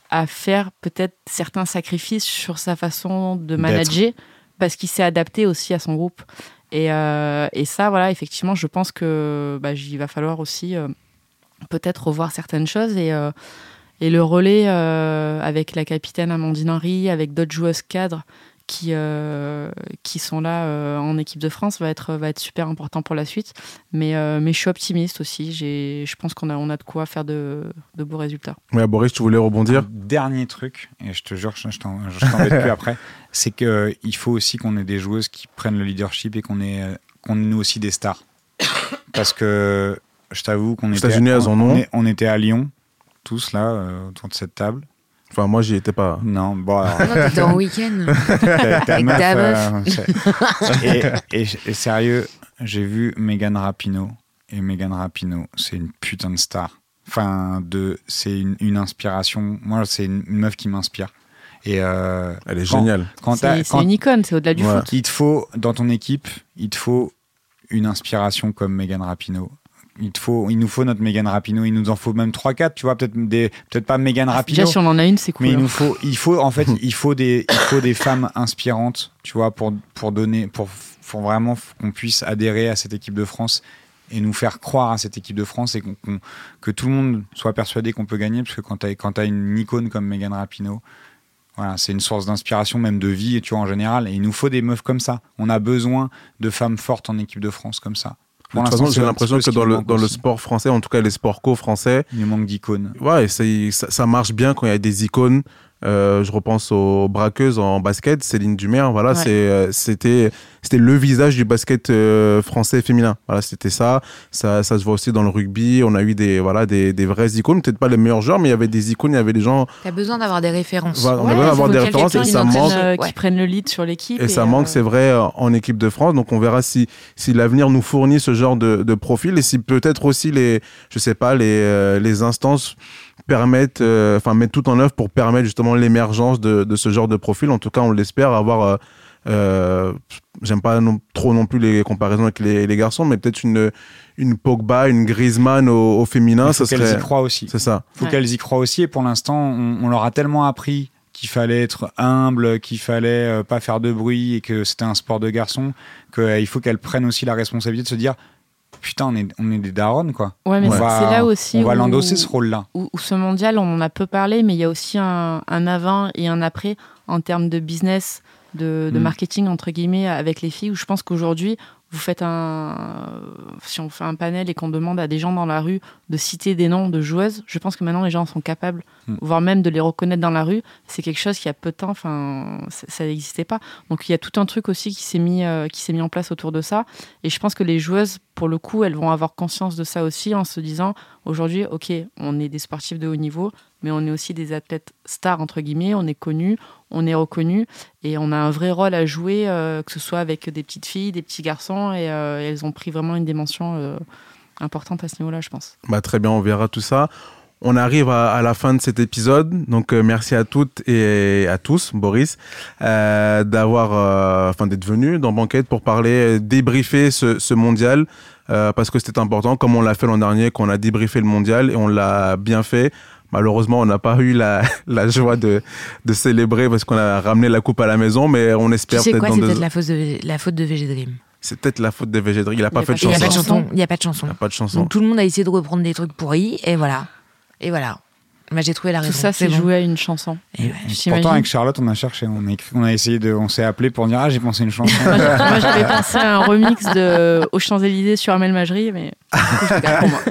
à faire peut-être certains sacrifices sur sa façon de manager, D'être. parce qu'il s'est adapté aussi à son groupe. Et, euh, et ça, voilà, effectivement, je pense que bah, il va falloir aussi euh, peut-être revoir certaines choses. Et, euh, et le relais euh, avec la capitaine Amandine Henry, avec d'autres joueuses cadres qui, euh, qui sont là euh, en équipe de France, va être, va être super important pour la suite. Mais, euh, mais je suis optimiste aussi. J'ai, je pense qu'on a, on a de quoi faire de, de beaux résultats. Ouais, Boris, tu voulais rebondir ? Un dernier truc, et je te jure, je, je, t'en, je t'embête plus après, c'est qu'il euh, faut aussi qu'on ait des joueuses qui prennent le leadership et qu'on ait, qu'on ait nous aussi des stars. Parce que je t'avoue qu'on était, on, on, est, on était à Lyon, tous là, euh, autour de cette table. Enfin, moi, j'y étais pas. Non, bon. Alors... Non, t'étais en week-end. T'as, t'as meuf, ta meuf. Euh, et, et, et sérieux, j'ai vu Megan Rapinoe. Et Megan Rapinoe, c'est une putain de star. Enfin, de, c'est une, une inspiration. Moi, c'est une, une meuf qui m'inspire. Et euh, Elle est quand, géniale. Quand c'est, c'est une icône, c'est au-delà du ouais. foot. Il te faut, dans ton équipe, il te faut une inspiration comme Megan Rapinoe. Il, te faut, il nous faut notre Megan Rapinoe, il nous en faut même trois quatre, tu vois, peut-être, des, peut-être pas Megan Rapinoe. Déjà, si on en a une, c'est cool. Mais hein. il nous faut, il faut, en fait, il faut des, il faut des femmes inspirantes, tu vois, pour, pour donner, pour, pour vraiment qu'on puisse adhérer à cette équipe de France et nous faire croire à cette équipe de France et qu'on, qu'on, que tout le monde soit persuadé qu'on peut gagner, parce que quand t'as, quand t'as une icône comme Megan Rapinoe, voilà, c'est une source d'inspiration, même de vie, tu vois, en général. Et il nous faut des meufs comme ça. On a besoin de femmes fortes en équipe de France comme ça. De toute façon, j'ai l'impression que dans le, dans le sport français, en tout cas les sports co-français, il manque d'icônes. Ouais, c'est, ça, ça marche bien quand il y a des icônes. Euh, je repense aux braqueuses en basket, Céline Dumer, voilà, ouais. c'est, euh, c'était, c'était le visage du basket euh, français féminin. Voilà, c'était ça. ça. Ça se voit aussi dans le rugby. On a eu des, voilà, des, des vraies icônes, peut-être pas les meilleurs joueurs, mais il y avait des icônes, il y avait des gens. T'as besoin d'avoir des références. Voilà, on ouais, a besoin d'avoir des références et ça manque. Euh, qui ouais. prennent le lead sur l'équipe. Et, et ça euh... manque, c'est vrai, en équipe de France. Donc on verra si, si l'avenir nous fournit ce genre de, de profil et si peut-être aussi les, je sais pas, les, euh, les instances permettent, enfin euh, mettre tout en œuvre pour permettre justement l'émergence de, de ce genre de profil. En tout cas, on l'espère avoir. Euh, euh, j'aime pas non, trop non plus les comparaisons avec les, les garçons, mais peut-être une une Pogba, une Griezmann au, au féminin. Il faut ça qu'elles serait... y croient aussi. C'est ça. Il faut ouais. qu'elles y croient aussi. Et pour l'instant, on, on leur a tellement appris qu'il fallait être humble, qu'il fallait euh, pas faire de bruit et que c'était un sport de garçons, qu'il euh, faut qu'elles prennent aussi la responsabilité de se dire. Putain, on est, on est des darons, quoi. Ouais, mais on c'est, va, c'est là aussi on va où, l'endosser, ce rôle-là. Où, où ce mondial, on en a peu parlé, mais il y a aussi un, un avant et un après en termes de business, de, de mm. marketing, entre guillemets, avec les filles, où je pense qu'aujourd'hui, vous faites un... Si on fait un panel et qu'on demande à des gens dans la rue de citer des noms de joueuses, je pense que maintenant, les gens sont capables, mm. voire même de les reconnaître dans la rue. C'est quelque chose qui, il y a peu de temps, enfin, ça n'existait pas. Donc, il y a tout un truc aussi qui s'est mis, euh, qui s'est mis en place autour de ça. Et je pense que les joueuses, pour le coup, elles vont avoir conscience de ça aussi en se disant, aujourd'hui, OK, on est des sportifs de haut niveau, mais on est aussi des athlètes stars, entre guillemets, on est connus, on est reconnus, et on a un vrai rôle à jouer, euh, que ce soit avec des petites filles, des petits garçons, et, euh, et elles ont pris vraiment une dimension euh, importante à ce niveau-là, je pense. Bah, très bien, on verra tout ça. On arrive à, à la fin de cet épisode, donc euh, merci à toutes et à tous, Boris, euh, d'avoir, euh, enfin d'être venus dans Banquette pour parler, débriefer ce, ce mondial, euh, parce que c'était important, comme on l'a fait l'an dernier, qu'on a débriefé le mondial et on l'a bien fait. Malheureusement, on n'a pas eu la, la joie de, de célébrer parce qu'on a ramené la coupe à la maison, mais on espère tu sais peut-être quoi, dans c'est deux... peut-être la faute de, la faute de V G Dream. C'est peut-être la faute de V G Dream. Il n'a pas, pas fait de chanson. chanson. Il n'y a pas de chanson. Il n'y a pas de chanson. Donc tout le monde a essayé de reprendre des trucs pourris, et voilà. Et voilà. Bah, j'ai trouvé la raison. Tout ça, c'est, c'est joué bon. à une chanson. Et ouais. Pourtant, avec Charlotte, on a cherché, on a, écrit, on a essayé de, on s'est appelé pour dire ah j'ai pensé une chanson. moi, moi, j'avais pensé à un remix de aux Champs-Élysées sur Amel Majri, mais du coup, je te garde pour moi.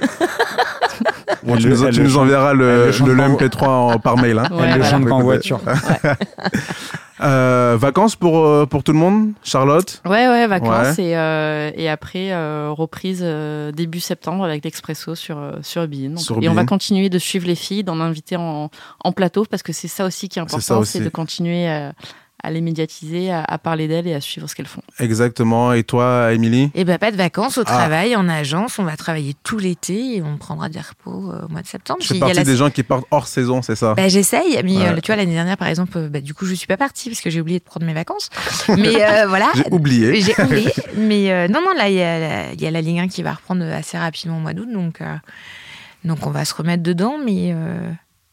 Bon, tu, nous, tu nous enverras le, le, le M P trois en, par mail. Hein. Ouais, elle le chante qu'en voiture. Ouais. Euh, vacances pour, pour tout le monde, Charlotte? Ouais, ouais, vacances. Ouais. Et, euh, et après, euh, reprise euh, début septembre avec l'Expresso sur, euh, sur Bein. Et Bein. On va continuer de suivre les filles, d'en inviter en, en plateau, parce que c'est ça aussi qui est important, c'est, aussi. c'est de continuer à, à les médiatiser, à, à parler d'elles et à suivre ce qu'elles font. Exactement. Et toi, Émilie? Eh ben, pas de vacances, au ah. travail, en agence. On va travailler tout l'été et on prendra des repos euh, au mois de septembre. Je fais partie la... des gens qui partent hors saison, c'est ça? Bah, j'essaye, mais ouais. euh, tu vois, l'année dernière, par exemple, bah, du coup, je suis pas partie parce que j'ai oublié de prendre mes vacances. Mais euh, voilà. J'ai oublié. J'ai oublié. Mais euh, non, non, là, il y, y a la Ligue un qui va reprendre assez rapidement au mois d'août. Donc, euh, donc on va se remettre dedans, mais... Euh...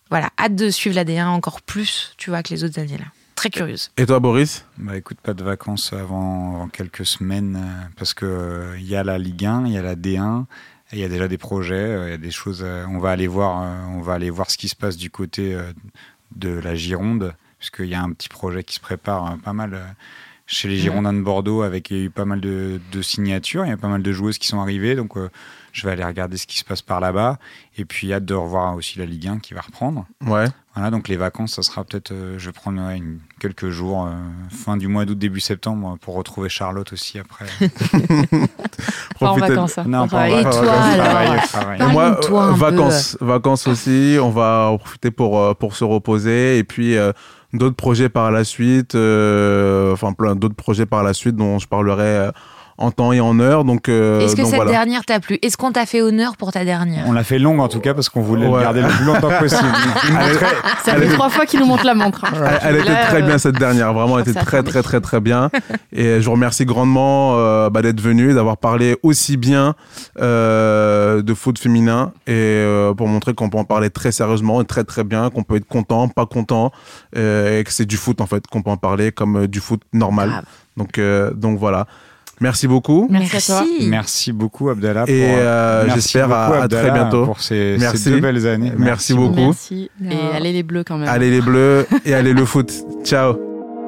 voilà, hâte de suivre la D un encore plus, tu vois, que les autres années là. Très curieuse. Et toi, Boris ? Bah écoute, pas de vacances avant, avant quelques semaines euh, parce que il euh, y a la Ligue un, il y a la D un, il y a déjà des projets, il euh, y a des choses. Euh, on va aller voir, euh, on va aller voir ce qui se passe du côté euh, de la Gironde, puisqu'il y a un petit projet qui se prépare euh, pas mal euh, chez les Girondins de Bordeaux, avec il y a eu pas mal de, de signatures, il y a pas mal de joueuses qui sont arrivées, donc euh, je vais aller regarder ce qui se passe par là-bas, et puis hâte de revoir aussi la Ligue un qui va reprendre. Ouais. Voilà, donc les vacances, ça sera peut-être, euh, je vais prendre ouais, une, quelques jours, euh, fin du mois d'août, début septembre, pour retrouver Charlotte aussi après. Pas en vacances. Hein. Non, pas en Et vacances. toi, Travail, alors travail. Parle-nous Moi, de toi un euh, peu. vacances, vacances aussi. On va en profiter pour euh, pour se reposer et puis euh, d'autres projets par la suite. euh, Enfin, plein d'autres projets par la suite dont je parlerai euh, en temps et en heure. Donc, euh, Est-ce que donc cette voilà. dernière t'a plu ? Est-ce qu'on t'a fait honneur pour ta dernière ? On l'a fait longue en tout cas parce qu'on voulait Ouais. le garder le plus longtemps possible. Ça fait trois fois qu'il nous montre la montre. Hein. Elle, elle était Là, très euh, bien cette dernière, vraiment, elle ça était a très fermé. très très très bien. Et je vous remercie grandement euh, bah, d'être venu, d'avoir parlé aussi bien euh, de foot féminin et euh, pour montrer qu'on peut en parler très sérieusement et très très bien, qu'on peut être content, pas content, euh, et que c'est du foot en fait, qu'on peut en parler comme euh, du foot normal. Grave. Donc euh, donc voilà. Merci beaucoup. Merci à toi. Merci beaucoup Abdallah. Et pour, euh, merci j'espère à, beaucoup, à très Abdallah, bientôt. pour ces, Merci. ces deux belles années. Merci beaucoup. Merci. Non. Et allez les bleus quand même. Allez les bleus et allez le foot. Ciao.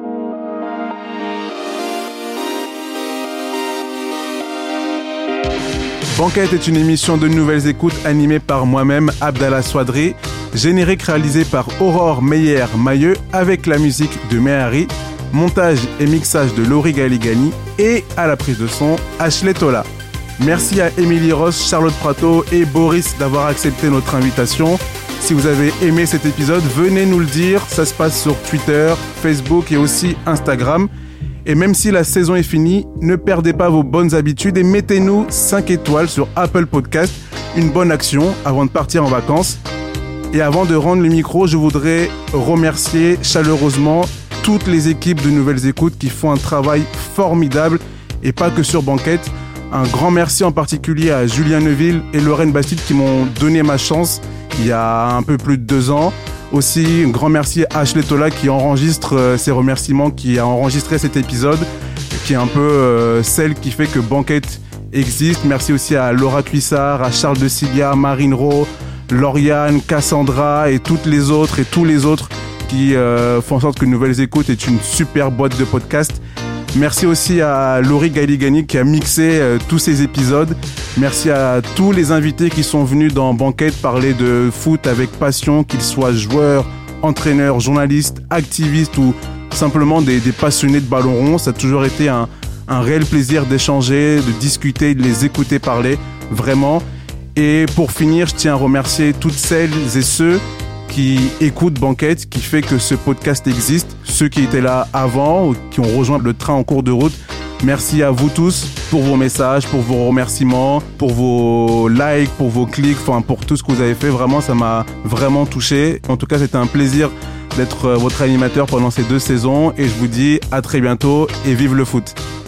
Banquette est une émission de nouvelles écoutes animée par moi-même, Abdallah Swadri, générique réalisé par Aurore Meyer-Mailleux avec la musique de Mehari, montage et mixage de Laurie Galigani et à la prise de son, Ashley Tola. Merci à Émilie Ross, Charlotte Prato et Boris d'avoir accepté notre invitation. Si vous avez aimé cet épisode, venez nous le dire, ça se passe sur Twitter, Facebook et aussi Instagram. Et même si la saison est finie, ne perdez pas vos bonnes habitudes et mettez-nous cinq étoiles sur Apple Podcast, une bonne action avant de partir en vacances. Et avant de rendre le micro, je voudrais remercier chaleureusement toutes les équipes de Nouvelles Écoutes qui font un travail formidable et pas que sur Banquette. Un grand merci en particulier à Julien Neuville et Lorraine Bastide qui m'ont donné ma chance il y a un peu plus de deux ans. Aussi, un grand merci à Ashley Tola qui enregistre euh, ses remerciements, qui a enregistré cet épisode, qui est un peu euh, celle qui fait que Banquette existe. Merci aussi à Laura Cuissard, à Charles de Cilia, Marine Rowe, Lauriane, Cassandra et toutes les autres et tous les autres qui euh, font en sorte que Nouvelles Écoutes est une super boîte de podcast. Merci aussi à Laurie Galigani qui a mixé euh, tous ces épisodes. Merci à tous les invités qui sont venus dans Banquette parler de foot avec passion, qu'ils soient joueurs, entraîneurs, journalistes, activistes ou simplement des, des passionnés de ballon rond. Ça a toujours été un, un réel plaisir d'échanger, de discuter, de les écouter parler, vraiment. Et pour finir, je tiens à remercier toutes celles et ceux qui écoutent Banquette, qui fait que ce podcast existe, ceux qui étaient là avant ou qui ont rejoint le train en cours de route. Merci à vous tous pour vos messages, pour vos remerciements, pour vos likes, pour vos clics, enfin pour tout ce que vous avez fait. Vraiment, ça m'a vraiment touché. En tout cas, c'était un plaisir d'être votre animateur pendant ces deux saisons et je vous dis à très bientôt et vive le foot.